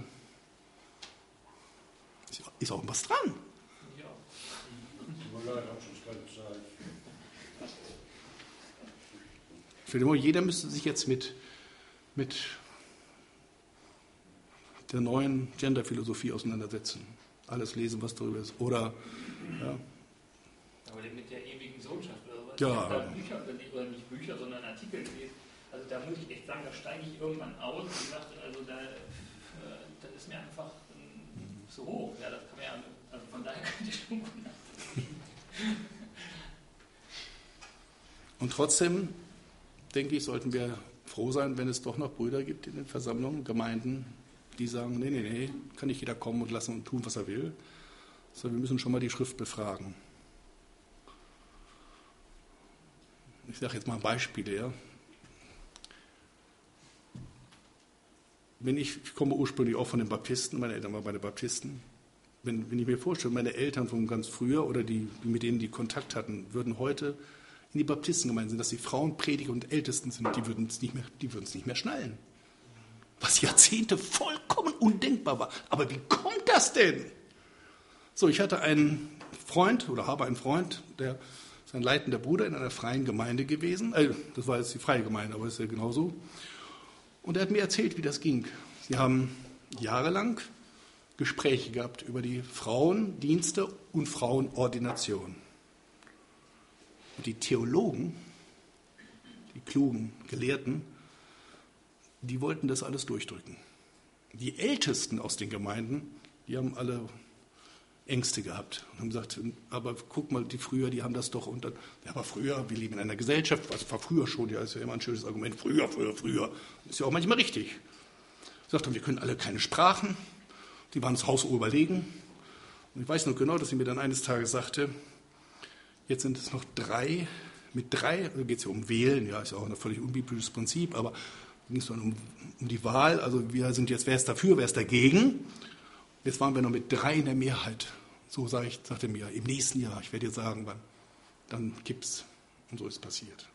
Ist auch was dran. Ja. Stell dir mal, jeder müsste sich jetzt mit der neuen Genderphilosophie auseinandersetzen. Alles lesen, was darüber ist. Oder, ja. Aber mit der ewigen Sohnschaft oder was? Ja. Da Bücher, oder nicht Bücher, sondern Artikel lesen. Also da muss ich echt sagen, da steige ich irgendwann aus und sage, also das ist mir einfach zu hoch. Ja, das kann man ja, also von daher könnte ich schon gut nachdenken. Und trotzdem, denke ich, sollten wir froh sein, wenn es doch noch Brüder gibt in den Versammlungen, Gemeinden, die sagen, nee, kann nicht jeder kommen und lassen und tun, was er will. Sondern wir müssen schon mal die Schrift befragen. Ich sage jetzt mal Beispiele, ja. Ich komme ursprünglich auch von den Baptisten, meine Eltern waren bei den Baptisten. Wenn ich mir vorstelle, meine Eltern von ganz früher oder die mit denen die Kontakt hatten, würden heute in die Baptistengemeinden sind, dass die Frauen Prediger und Ältesten sind, die würden es nicht mehr schnallen. Was Jahrzehnte vollkommen undenkbar war. Aber wie kommt das denn? So, ich hatte einen Freund oder habe einen Freund, der ist ein leitender Bruder in einer freien Gemeinde gewesen. Das war jetzt die freie Gemeinde, aber ist ja genauso. Und er hat mir erzählt, wie das ging. Sie haben jahrelang Gespräche gehabt über die Frauendienste und Frauenordination. Und die Theologen, die klugen Gelehrten, die wollten das alles durchdrücken. Die Ältesten aus den Gemeinden, die haben alle Ängste gehabt und haben gesagt, aber guck mal, die früher, die haben das doch unter. Ja, aber früher, wir leben in einer Gesellschaft, was war früher schon, ja, ist ja immer ein schönes Argument, früher. Ist ja auch manchmal richtig. Sagten, wir können alle keine Sprachen, die waren das Haus überlegen. Und ich weiß noch genau, dass sie mir dann eines Tages sagte, jetzt sind es noch mit drei, da geht es ja um Wählen, ja, ist ja auch ein völlig unbiblisches Prinzip, aber ging es dann um die Wahl, also wir sind jetzt, wer ist dafür, wer ist dagegen. Jetzt waren wir noch mit 3 in der Mehrheit. So sagte mir, im nächsten Jahr, ich werde jetzt sagen, wann, dann kippt's. Und so ist es passiert.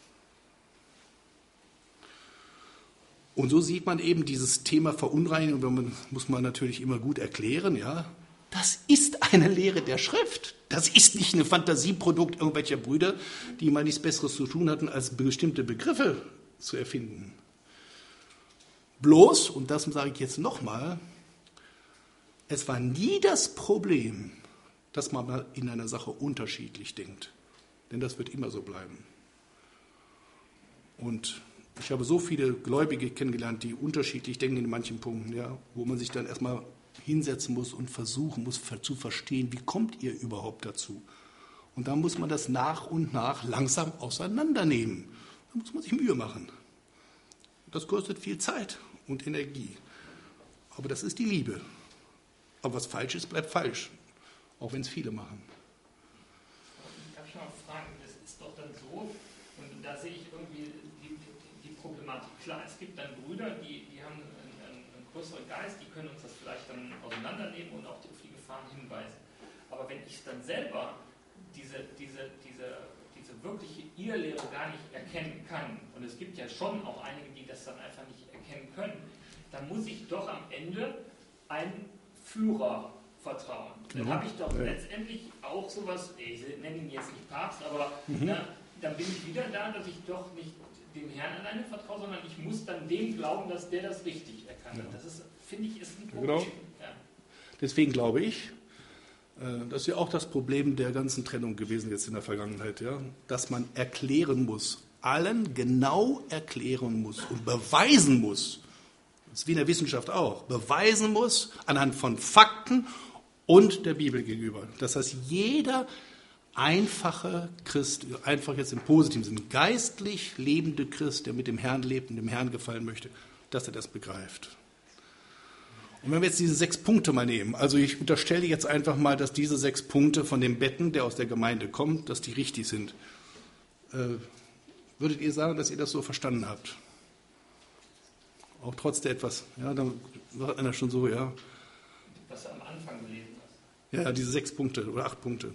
Und so sieht man eben dieses Thema Verunreinigung, muss man natürlich immer gut erklären, ja. Das ist eine Lehre der Schrift. Das ist nicht ein Fantasieprodukt irgendwelcher Brüder, die mal nichts Besseres zu tun hatten, als bestimmte Begriffe zu erfinden. Bloß, und das sage ich jetzt nochmal, es war nie das Problem, dass man mal in einer Sache unterschiedlich denkt. Denn das wird immer so bleiben. Und ich habe so viele Gläubige kennengelernt, die unterschiedlich denken in manchen Punkten, ja, wo man sich dann erstmal hinsetzen muss und versuchen muss zu verstehen, wie kommt ihr überhaupt dazu? Und da muss man das nach und nach langsam auseinandernehmen. Da muss man sich Mühe machen. Das kostet viel Zeit und Energie. Aber das ist die Liebe. Aber was falsch ist, bleibt falsch. Auch wenn es viele machen. Darf ich mal fragen, das ist doch dann so, und da sehe ich irgendwie die Problematik. Klar, es gibt dann Brüder, die haben einen größeren Geist, die können uns das vielleicht dann auseinandernehmen und auf die Gefahren hinweisen. Aber wenn ich dann selber diese wirkliche Irrlehre gar nicht erkennen kann, und es gibt ja schon auch einige, die das dann einfach nicht erkennen können, dann muss ich doch am Ende einen Führer vertrauen. Dann habe ich doch letztendlich auch sowas, ich nenne ihn jetzt nicht Papst, aber dann bin ich wieder da, dass ich doch nicht dem Herrn alleine vertraue, sondern ich muss dann dem glauben, dass der das richtig erkannt hat. Das ist, finde ich, ist ein Problem. Genau. Ja. Deswegen glaube ich, das ist ja auch das Problem der ganzen Trennung gewesen jetzt in der Vergangenheit, ja, dass man erklären muss, allen genau erklären muss und beweisen muss, das ist wie in der Wissenschaft auch, beweisen muss anhand von Fakten und der Bibel gegenüber. Das heißt, jeder einfache Christ, einfach jetzt im positiven Sinne, geistlich lebende Christ, der mit dem Herrn lebt und dem Herrn gefallen möchte, dass er das begreift. Und wenn wir jetzt diese 6 Punkte mal nehmen, also ich unterstelle jetzt einfach mal, dass diese 6 Punkte von dem Betten, der aus der Gemeinde kommt, dass die richtig sind. Würdet ihr sagen, dass ihr das so verstanden habt? Auch trotz der etwas, ja, dann sagt einer schon so, ja. Was du am Anfang gelesen hast. Ja, diese 6 Punkte oder 8 Punkte.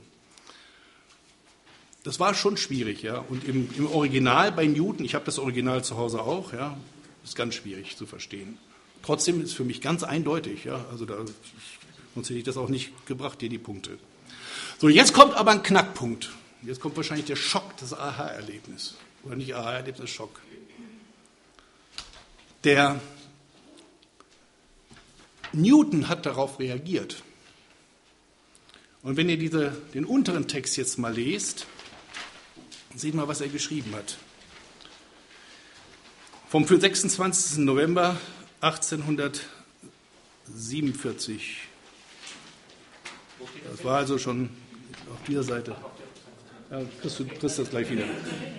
Das war schon schwierig, ja. Und im Original bei Newton, ich habe das Original zu Hause auch, ja, ist ganz schwierig zu verstehen. Trotzdem ist es für mich ganz eindeutig, ja. Also sonst hätte ich das auch nicht gebracht, hier die Punkte. So, jetzt kommt aber ein Knackpunkt. Jetzt kommt wahrscheinlich der Schock, das Aha-Erlebnis. Oder nicht Aha-Erlebnis, das Schock. Der Newton hat darauf reagiert. Und wenn ihr den unteren Text jetzt mal lest, seht mal, was er geschrieben hat. Vom 26. November 1847. Das war also schon auf dieser Seite. Ja, kriegst das gleich wieder.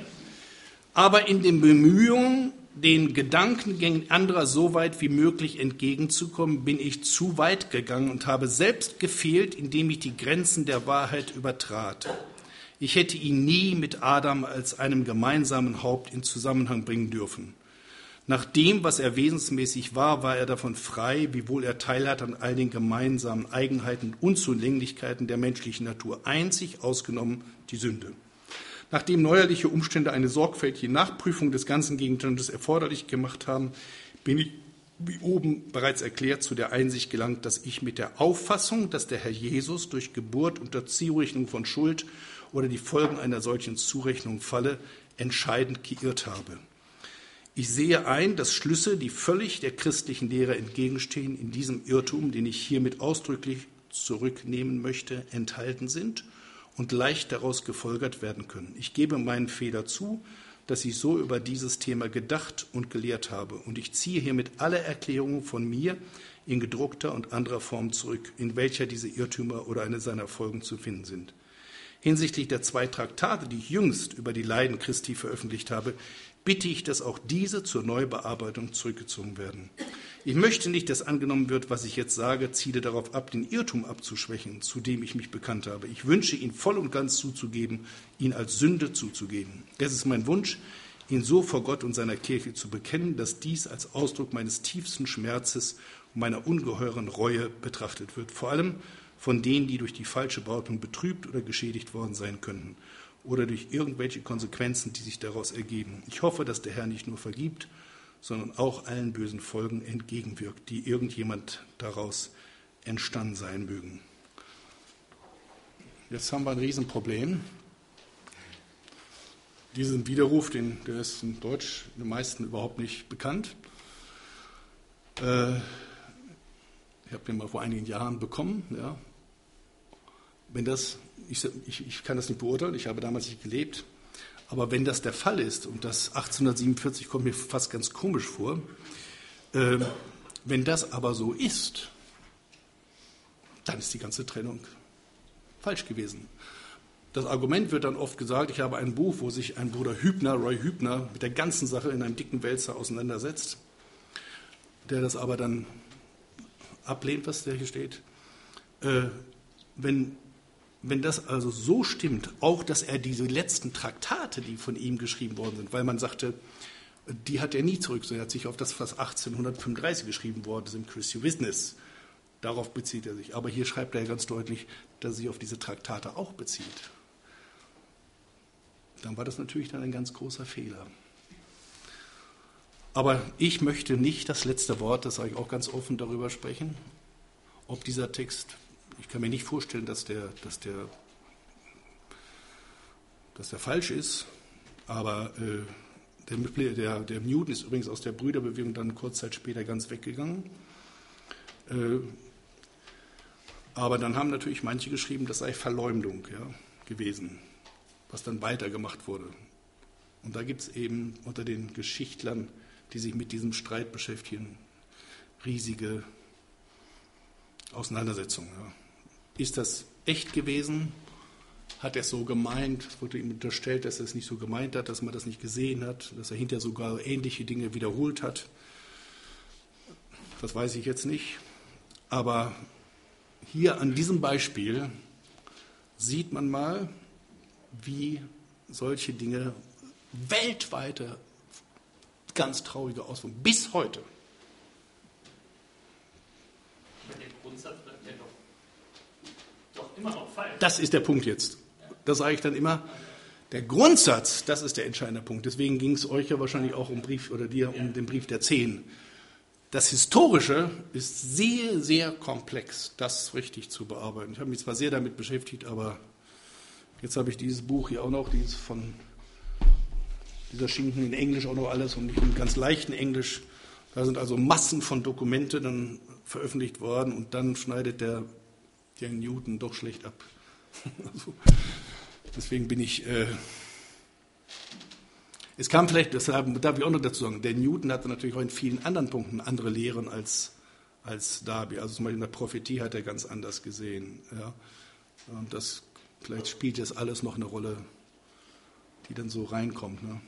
Aber in den Bemühungen, den Gedankengängen anderer so weit wie möglich entgegenzukommen, bin ich zu weit gegangen und habe selbst gefehlt, indem ich die Grenzen der Wahrheit übertrat. Ich hätte ihn nie mit Adam als einem gemeinsamen Haupt in Zusammenhang bringen dürfen. Nach dem, was er wesensmäßig war, war er davon frei, wiewohl er teilhat an all den gemeinsamen Eigenheiten und Unzulänglichkeiten der menschlichen Natur, einzig ausgenommen die Sünde. Nachdem neuerliche Umstände eine sorgfältige Nachprüfung des ganzen Gegenstandes erforderlich gemacht haben, bin ich, wie oben bereits erklärt, zu der Einsicht gelangt, dass ich mit der Auffassung, dass der Herr Jesus durch Geburt unter Zurechnung von Schuld oder die Folgen einer solchen Zurechnung falle, entscheidend geirrt habe. Ich sehe ein, dass Schlüsse, die völlig der christlichen Lehre entgegenstehen, in diesem Irrtum, den ich hiermit ausdrücklich zurücknehmen möchte, enthalten sind und leicht daraus gefolgert werden können. Ich gebe meinen Fehler zu, dass ich so über dieses Thema gedacht und gelehrt habe, und ich ziehe hiermit alle Erklärungen von mir in gedruckter und anderer Form zurück, in welcher diese Irrtümer oder eine seiner Folgen zu finden sind. Hinsichtlich der 2 Traktate, die ich jüngst über die Leiden Christi veröffentlicht habe, bitte ich, dass auch diese zur Neubearbeitung zurückgezogen werden. Ich möchte nicht, dass angenommen wird, was ich jetzt sage, ziele darauf ab, den Irrtum abzuschwächen, zu dem ich mich bekannt habe. Ich wünsche, ihn voll und ganz zuzugeben, ihn als Sünde zuzugeben. Es ist mein Wunsch, ihn so vor Gott und seiner Kirche zu bekennen, dass dies als Ausdruck meines tiefsten Schmerzes und meiner ungeheuren Reue betrachtet wird. Vor allem von denen, die durch die falsche Behauptung betrübt oder geschädigt worden sein könnten oder durch irgendwelche Konsequenzen, die sich daraus ergeben. Ich hoffe, dass der Herr nicht nur vergibt, sondern auch allen bösen Folgen entgegenwirkt, die irgendjemand daraus entstanden sein mögen. Jetzt haben wir ein Riesenproblem. Diesen Widerruf, der ist in Deutsch den meisten überhaupt nicht bekannt. Ich habe den mal vor einigen Jahren bekommen. Ja. Wenn das, ich kann das nicht beurteilen, ich habe damals nicht gelebt, aber wenn das der Fall ist, und das 1847 kommt mir fast ganz komisch vor, wenn das aber so ist, dann ist die ganze Trennung falsch gewesen. Das Argument wird dann oft gesagt, ich habe ein Buch, wo sich ein Bruder Hübner, Roy Hübner, mit der ganzen Sache in einem dicken Wälzer auseinandersetzt, der das aber dann ablehnt, was da hier steht. Wenn das also so stimmt, auch dass er diese letzten Traktate, die von ihm geschrieben worden sind, weil man sagte, die hat er nie zurück, so er hat sich auf das, was 1835 geschrieben worden ist, im Christian Witness, darauf bezieht er sich. Aber hier schreibt er ganz deutlich, dass er sich auf diese Traktate auch bezieht. Dann war das natürlich dann ein ganz großer Fehler. Aber ich möchte nicht das letzte Wort, das sage ich auch ganz offen, darüber sprechen, ob dieser Text, ich kann mir nicht vorstellen, dass der falsch ist, aber der Newton ist übrigens aus der Brüderbewegung dann kurz Zeit später ganz weggegangen. Aber dann haben natürlich manche geschrieben, das sei Verleumdung gewesen, was dann weitergemacht wurde. Und da gibt es eben unter den Geschichtlern, die sich mit diesem Streit beschäftigen, riesige Auseinandersetzungen. Ja. Ist das echt gewesen? Hat er es so gemeint? Es wurde ihm unterstellt, dass er es nicht so gemeint hat, dass man das nicht gesehen hat, dass er hinterher sogar ähnliche Dinge wiederholt hat. Das weiß ich jetzt nicht. Aber hier an diesem Beispiel sieht man mal, wie solche Dinge weltweite, ganz traurige Auswirkungen bis heute. Aber der Grundsatz bleibt ja doch immer noch falsch. Das ist der Punkt jetzt. Das sage ich dann immer. Der Grundsatz, das ist der entscheidende Punkt. Deswegen ging es euch ja wahrscheinlich auch um den Brief der 10. Das Historische ist sehr, sehr komplex, das richtig zu bearbeiten. Ich habe mich zwar sehr damit beschäftigt, aber jetzt habe ich dieses Buch hier auch noch, dieser Schinken in Englisch auch noch alles und nicht in ganz leichten Englisch. Da sind also Massen von Dokumente dann veröffentlicht worden und dann schneidet der Newton doch schlecht ab. Also, deswegen bin ich... Es kam vielleicht, deshalb darf ich auch noch dazu sagen, der Newton hatte natürlich auch in vielen anderen Punkten andere Lehren als Darby. Also zum Beispiel in der Prophetie hat er ganz anders gesehen. Ja. Und vielleicht spielt das alles noch eine Rolle, die dann so reinkommt. Ne.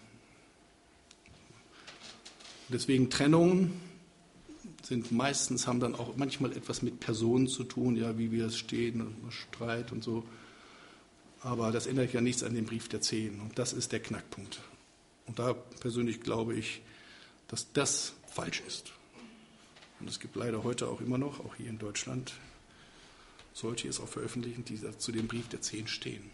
Deswegen Trennungen haben dann auch manchmal etwas mit Personen zu tun, ja, wie wir es stehen und Streit und so. Aber das ändert ja nichts an dem Brief der 10. Und das ist der Knackpunkt. Und da persönlich glaube ich, dass das falsch ist. Und es gibt leider heute auch immer noch, auch hier in Deutschland, solche es auch veröffentlichen, die zu dem Brief der 10 stehen.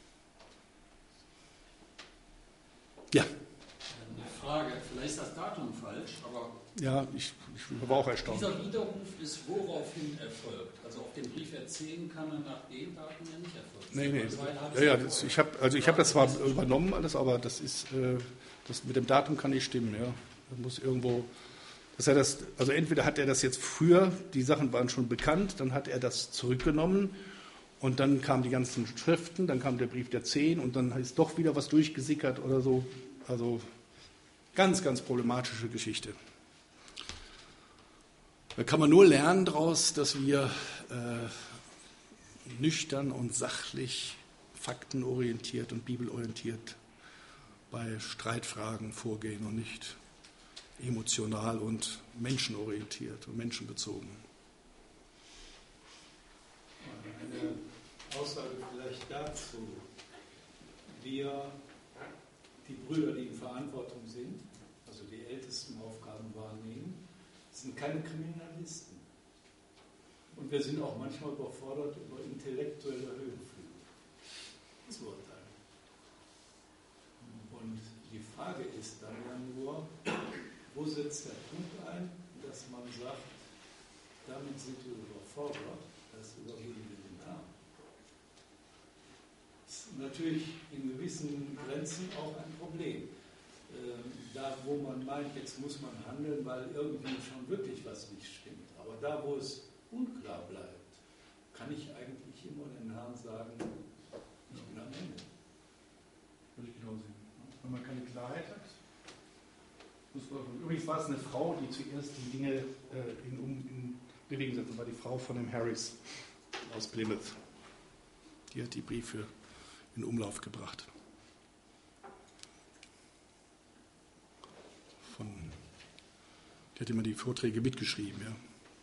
Ja. Eine Frage, vielleicht ist das Datum falsch, aber... Ja, ich war auch erstaunt. Dieser Widerruf ist woraufhin erfolgt? Also auf dem Brief der 10 kann er nach dem Datum ja nicht erfolgen. Nee. Ja, ich habe das zwar übernommen alles, aber das mit dem Datum kann nicht stimmen. Ja. Das muss irgendwo, also entweder hat er das jetzt früher, die Sachen waren schon bekannt, dann hat er das zurückgenommen und dann kamen die ganzen Schriften, dann kam der Brief der 10 und dann ist doch wieder was durchgesickert oder so. Also ganz, ganz problematische Geschichte. Da kann man nur lernen daraus, dass wir nüchtern und sachlich, faktenorientiert und bibelorientiert bei Streitfragen vorgehen und nicht emotional und menschenorientiert und menschenbezogen. Eine Aussage vielleicht dazu. Wir, die Brüder, die in Verantwortung sind, also die ältesten Aufgaben wahrnehmen, sind keine Kriminalisten. Und wir sind auch manchmal überfordert, über intellektuelle Höhenflüge zu urteilen. Und die Frage ist dann ja nur, wo setzt der Punkt ein, dass man sagt, damit sind wir überfordert, das übergeben wir den Herrn. Das ist natürlich in gewissen Grenzen auch ein Problem. Da, wo man meint, jetzt muss man handeln, weil irgendwie schon wirklich was nicht stimmt. Aber da, wo es unklar bleibt, kann ich eigentlich immer den Herrn sagen, ich bin am Ende. Würde ich genau sehen. Wenn man keine Klarheit hat. Übrigens war es eine Frau, die zuerst die Dinge in Bewegung setzte, war die Frau von dem Harris. aus Plymouth. Die hat die Briefe in Umlauf gebracht. Die hat immer die Vorträge mitgeschrieben, ja.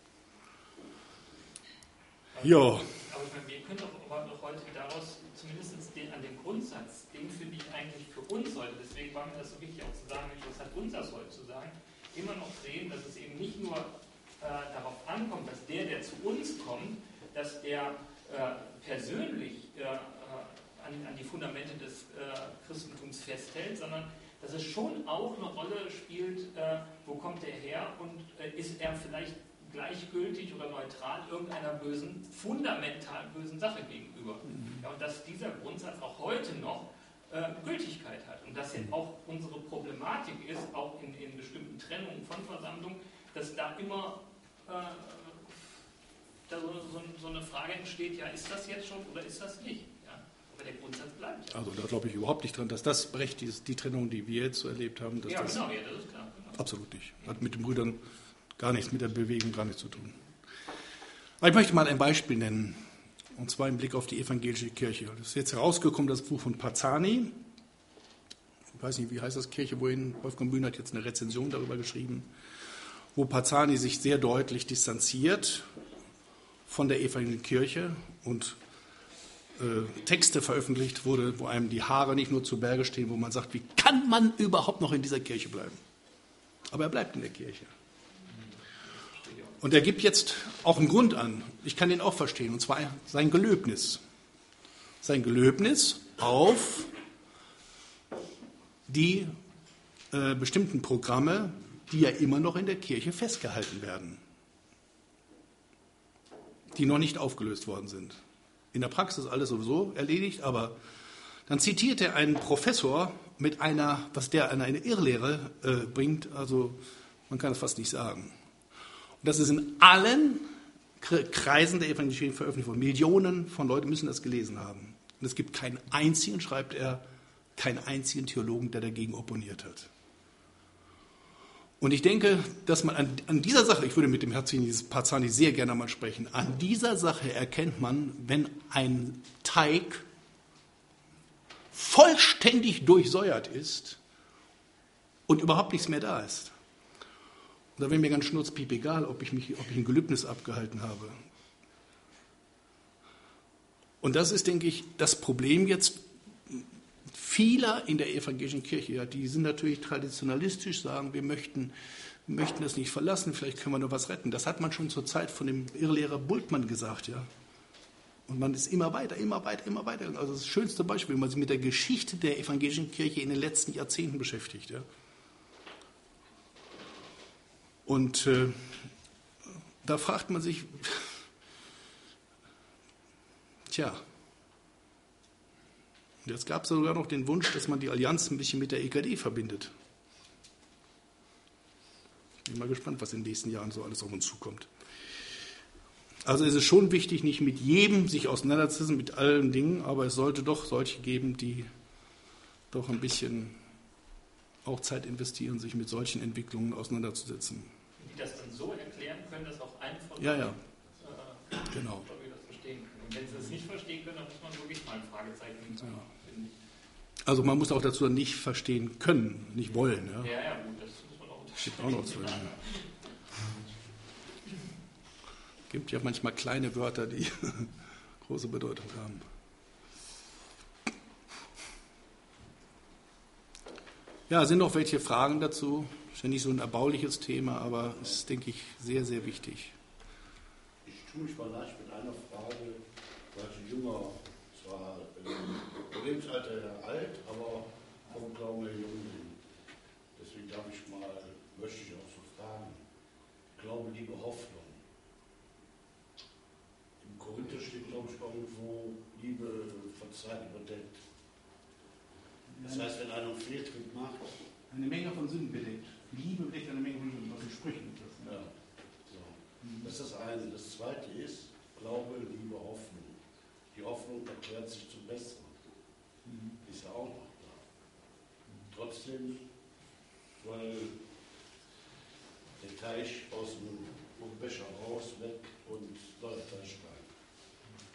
Ja. Aber ich meine, wir können doch heute daraus zumindest an dem Grundsatz, den finde ich eigentlich für uns heute, deswegen war mir das so wichtig auch zu sagen, was hat uns das heute zu sagen, immer noch sehen, dass es eben nicht nur darauf ankommt, dass der zu uns kommt, dass der persönlich an die Fundamente des Christentums festhält, sondern dass es schon auch eine Rolle spielt, wo kommt er her und ist er vielleicht gleichgültig oder neutral irgendeiner fundamental bösen Sache gegenüber. Ja, und dass dieser Grundsatz auch heute noch Gültigkeit hat. Und dass jetzt auch unsere Problematik ist, auch in bestimmten Trennungen von Versammlungen, dass da immer so eine Frage entsteht, ja, ist das jetzt schon oder ist das nicht? Ja, aber der Grundsatz bleibt ja. Also da glaube ich überhaupt nicht dran, dass das berechtigt ist, die Trennung, die wir jetzt so erlebt haben. Dass das genau, ja, das ist klar. Genau. Absolut nicht. Hat mit den Brüdern gar nichts, mit der Bewegung gar nichts zu tun. Aber ich möchte mal ein Beispiel nennen, und zwar im Blick auf die evangelische Kirche. Das ist jetzt herausgekommen, das Buch von Pazzani. Ich weiß nicht, wie heißt das Kirche, wohin Wolfgang Bühn hat jetzt eine Rezension darüber geschrieben, wo Pazzani sich sehr deutlich distanziert von der evangelischen Kirche und Texte veröffentlicht wurde, wo einem die Haare nicht nur zu Berge stehen, wo man sagt, wie kann man überhaupt noch in dieser Kirche bleiben? Aber er bleibt in der Kirche. Und er gibt jetzt auch einen Grund an. Ich kann den auch verstehen, und zwar sein Gelöbnis. Sein Gelöbnis auf die bestimmten Programme, die ja immer noch in der Kirche festgehalten werden, die noch nicht aufgelöst worden sind. In der Praxis ist alles sowieso erledigt, aber dann zitiert er einen Professor mit was der an eine Irrlehre bringt, also man kann es fast nicht sagen. Und das ist in allen Kreisen der Evangelien veröffentlicht worden. Millionen von Leuten müssen das gelesen haben. Und es gibt keinen einzigen, schreibt er, keinen einzigen Theologen, der dagegen opponiert hat. Und ich denke, dass man an dieser Sache, ich würde mit dem Herrn Pazzani sehr gerne mal sprechen, an dieser Sache erkennt man, wenn ein Teig vollständig durchsäuert ist und überhaupt nichts mehr da ist. Und da wäre mir ganz schnurzpiep egal, ob ich ein Gelübnis abgehalten habe. Und das ist, denke ich, das Problem jetzt vieler in der evangelischen Kirche. Ja, die sind natürlich traditionalistisch, sagen, wir möchten das nicht verlassen, vielleicht können wir nur was retten. Das hat man schon zur Zeit von dem Irrlehrer Bultmann gesagt. Ja. Und man ist immer weiter. Also das schönste Beispiel, wenn man sich mit der Geschichte der evangelischen Kirche in den letzten Jahrzehnten beschäftigt. Ja. Und da fragt man sich, jetzt gab es sogar noch den Wunsch, dass man die Allianz ein bisschen mit der EKD verbindet. Ich bin mal gespannt, was in den nächsten Jahren so alles auf uns zukommt. Also es ist schon wichtig, nicht mit jedem sich auseinanderzusetzen, mit allen Dingen, aber es sollte doch solche geben, die doch ein bisschen auch Zeit investieren, sich mit solchen Entwicklungen auseinanderzusetzen. Die das dann so erklären können, dass auch eine von genau. das verstehen können. Und wenn sie das nicht verstehen können, dann muss man wirklich mal ein Fragezeichen hinterher. Also man muss auch dazu nicht verstehen können, nicht wollen. Ja, gut, das muss man auch unterscheiden. Auch noch zu Es gibt ja manchmal kleine Wörter, die große Bedeutung haben. Ja, sind noch welche Fragen dazu? Ist ja nicht so ein erbauliches Thema, aber ist, denke ich, sehr, sehr wichtig. Ich tue mich mal leicht mit einer Frage, weil ich jünger, zwar im Lebensalter alt, aber vom Glauben her jung bin. Deswegen möchte ich auch so fragen, Glaube, Liebe, Hoffnung. Im Korinther steht, glaube ich, irgendwo Liebe verzeiht, überdeckt. Das heißt, wenn einer einen Fehltritt macht, eine Menge von Sünden bedeckt. Liebe bedeckt eine Menge von Sünden, was in Sprüchen ist. Ja, so. Das ist das eine. Das zweite ist Glaube, Liebe, Hoffnung. Die Hoffnung erklärt sich zum Besseren. Ist ja auch noch da. Trotzdem, weil der Teich aus dem Becher raus, weg und neuer Teich rein.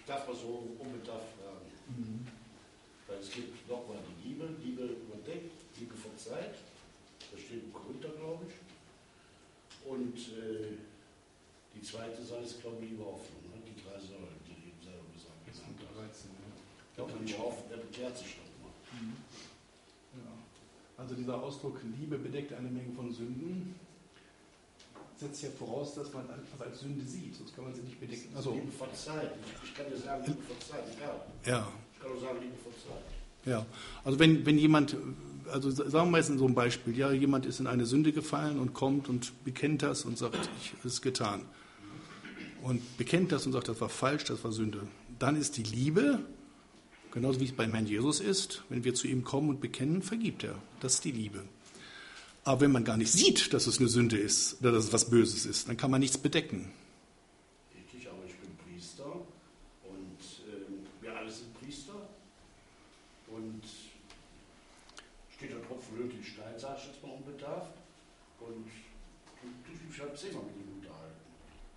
darf man so unbedarft fragen. Weil es gibt nochmal die Liebe überdeckt, Liebe verzeiht. Das steht im Korinther, glaube ich. Und die zweite Seite ist, glaube ich, Liebe Hoffnung. Ne? Die 3 Säulen, die eben selber gesagt haben. Ich glaube, Liebe Hoffnung, der bekehrt sich nochmal. Ja. Also dieser Ausdruck Liebe bedeckt eine Menge von Sünden, setzt ja voraus, dass man etwas als Sünde sieht, sonst kann man sie nicht bedecken. Also, Liebe verzeiht. Ich kann dir sagen, Liebe verzeiht. Ja. Ich kann auch sagen, Liebe verzeiht. Ja, also wenn jemand, also sagen wir mal jetzt in so einem Beispiel, ja, jemand ist in eine Sünde gefallen und kommt und bekennt das und sagt, ich habe es getan. Und bekennt das und sagt, das war falsch, das war Sünde. Dann ist die Liebe, genauso wie es beim Herrn Jesus ist, wenn wir zu ihm kommen und bekennen, vergibt er. Das ist die Liebe. Aber wenn man gar nicht sieht, dass es eine Sünde ist oder dass es was Böses ist, dann kann man nichts bedecken. Richtig, aber ich bin Priester und wir alle sind Priester. Und steht der Tropfen löt den Stein, sage ich jetzt mal unbedarft. Und ich habe 10-mal mit ihm unterhalten.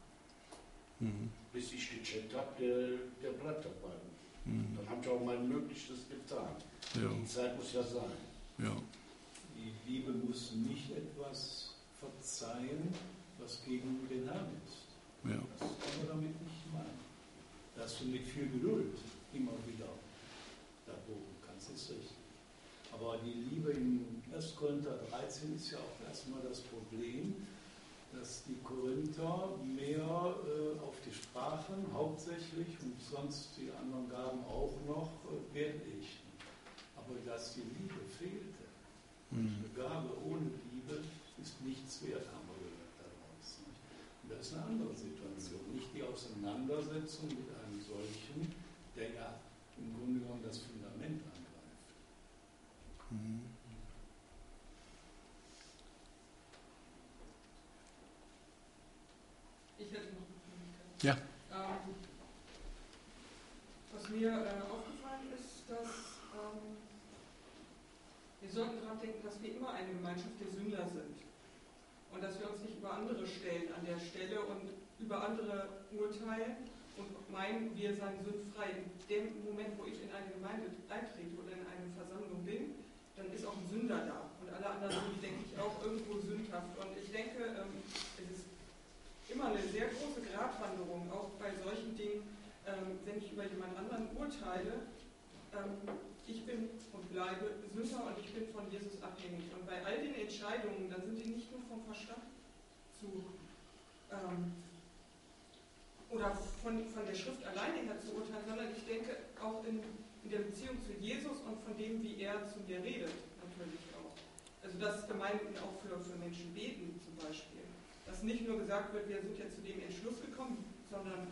Bis ich gecheckt habe, der bleibt dabei. Dann habe ich auch mein Möglichstes getan. Ja. Die Zeit muss ja sein. Ja. Die Liebe muss nicht etwas verzeihen, was gegen den Herrn ist. Ja. Das kann man damit nicht meinen. Dass du mit viel Geduld immer wieder erproben kannst, ist richtig. Aber die Liebe in 1. Korinther 13 ist ja auch erstmal das Problem, dass die Korinther mehr auf die Sprachen hauptsächlich und sonst die anderen Gaben auch noch Wert legten. Aber dass die Liebe fehlte. Eine Gabe ohne Liebe ist nichts wert, haben wir gehört daraus. Und das ist eine andere Situation. Nicht die Auseinandersetzung mit einem solchen, der ja im Grunde genommen das Fundament angreift. Ich hätte noch eine Möglichkeit. Ja. Was mir aufgefallen ist, dass wir sollten daran denken, dass wir immer eine Gemeinschaft der Sünder sind. Und dass wir uns nicht über andere stellen an der Stelle und über andere urteilen und meinen, wir seien sündfrei. In dem Moment, wo ich in eine Gemeinde eintrete oder in eine Versammlung bin, dann ist auch ein Sünder da. Und alle anderen sind, denke ich, auch irgendwo sündhaft. Und ich denke, es ist immer eine sehr große Gratwanderung, auch bei solchen Dingen, wenn ich über jemand anderen urteile. Ich bin und bleibe Sünder und ich bin von Jesus abhängig. Und bei all den Entscheidungen, dann sind die nicht nur vom Verstand oder von der Schrift alleine her zu urteilen, sondern ich denke auch in der Beziehung zu Jesus und von dem, wie er zu mir redet, natürlich auch. Also dass Gemeinden auch für Menschen beten zum Beispiel. Dass nicht nur gesagt wird, wir sind ja zu dem Entschluss gekommen, sondern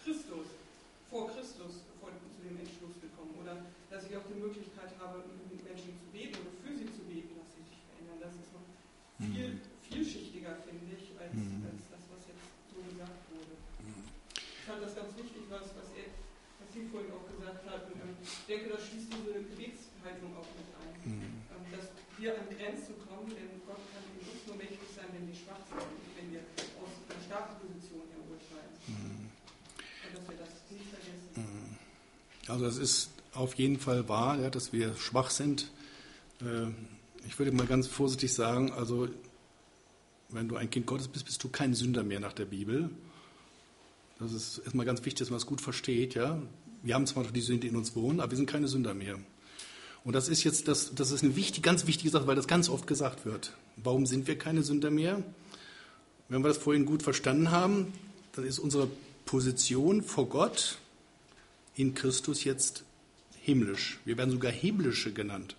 vor Christus zu dem Entschluss gekommen. Oder dass ich auch die Möglichkeit habe, mit Menschen zu beten oder für sie zu beten, dass sie sich verändern. Das ist noch viel vielschichtiger, finde ich, als das, was jetzt so gesagt wurde. Ich fand das ganz wichtig, was Sie vorhin auch gesagt hatten. Ich denke, das schließt diese Gebetshaltung auch mit ein. Dass wir an Grenzen kommen, denn Gott kann in uns nur mächtig sein, wenn wir schwach sind, wenn wir aus einer starken Position her urteilen. Und dass wir das nicht vergessen. Also das ist auf jeden Fall wahr, ja, dass wir schwach sind. Ich würde mal ganz vorsichtig sagen, also wenn du ein Kind Gottes bist, bist du kein Sünder mehr nach der Bibel. Das ist erstmal ganz wichtig, dass man das gut versteht. Ja? Wir haben zwar noch die Sünde in uns wohnen, aber wir sind keine Sünder mehr. Und das ist jetzt das ist eine ganz wichtige Sache, weil das ganz oft gesagt wird. Warum sind wir keine Sünder mehr? Wenn wir das vorhin gut verstanden haben, dann ist unsere Position vor Gott in Christus jetzt himmlisch. Wir werden sogar himmlische genannt.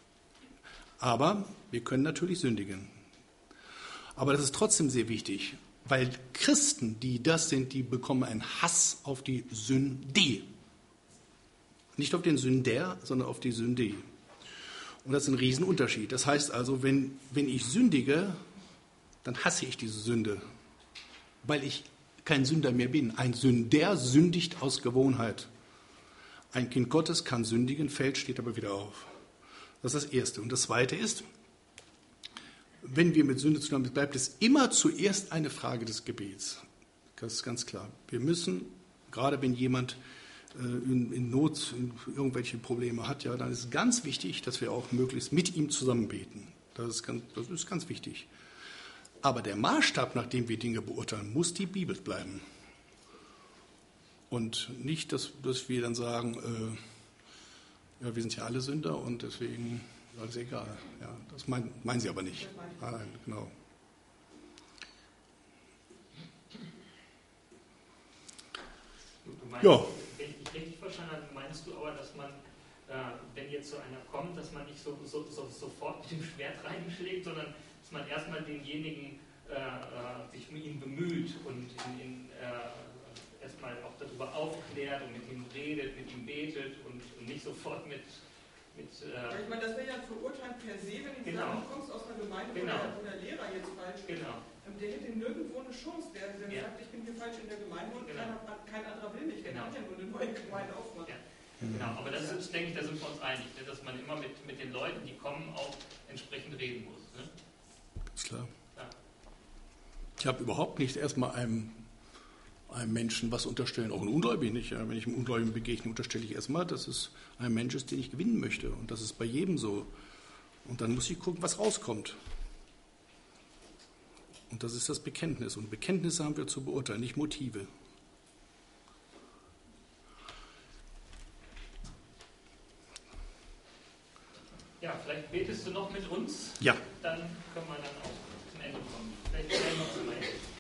Aber wir können natürlich sündigen. Aber das ist trotzdem sehr wichtig, weil Christen, die das sind, die bekommen einen Hass auf die Sünde. Nicht auf den Sünder, sondern auf die Sünde. Und das ist ein Riesenunterschied. Das heißt also, wenn ich sündige, dann hasse ich diese Sünde, weil ich kein Sünder mehr bin. Ein Sünder sündigt aus Gewohnheit. Ein Kind Gottes kann sündigen, fällt, steht aber wieder auf. Das ist das Erste. Und das Zweite ist, wenn wir mit Sünde zu tun haben, bleibt es immer zuerst eine Frage des Gebets. Das ist ganz klar. Wir müssen, gerade wenn jemand in Not irgendwelche Probleme hat, ja, dann ist es ganz wichtig, dass wir auch möglichst mit ihm zusammen beten. Das ist ganz wichtig. Aber der Maßstab, nach dem wir Dinge beurteilen, muss die Bibel bleiben. Und nicht, dass wir dann sagen, ja, wir sind ja alle Sünder und deswegen ist alles egal. Ja, das meinen Sie aber nicht. Nein, genau. Ja. Wenn ich dich richtig verstanden habe, meinst du aber, dass man, wenn jetzt so einer kommt, dass man nicht sofort mit dem Schwert reinschlägt, sondern dass man erstmal denjenigen sich um ihn bemüht und erstmal auch darüber aufklärt und mit ihm redet, mit ihm betet und nicht sofort mit ich meine, das wäre ja ein Verurteilen per se, wenn ich sage, du kommst aus einer Gemeinde, wo der Lehrer jetzt falsch ist. Der hätte nirgendwo eine Chance, der sagt, ich bin hier falsch in der Gemeinde und kein anderer will mich, der kann ja nur eine neue Gemeinde aufmachen. Ja. Genau, aber das ist, denke ich, da sind wir uns einig, ne, dass man immer mit den Leuten, die kommen, auch entsprechend reden muss. Ne? Ist klar. Ja. Ich habe überhaupt nicht erstmal einem Menschen was unterstellen, auch einem Ungläubigen nicht. Ja. Wenn ich einem Ungläubigen begegne, unterstelle ich erstmal, dass es ein Mensch ist, den ich gewinnen möchte. Und das ist bei jedem so. Und dann muss ich gucken, was rauskommt. Und das ist das Bekenntnis. Und Bekenntnisse haben wir zu beurteilen, nicht Motive. Ja, vielleicht betest du noch mit uns. Ja. Dann können wir dann auch zum Ende kommen. Vielleicht noch zum Ende.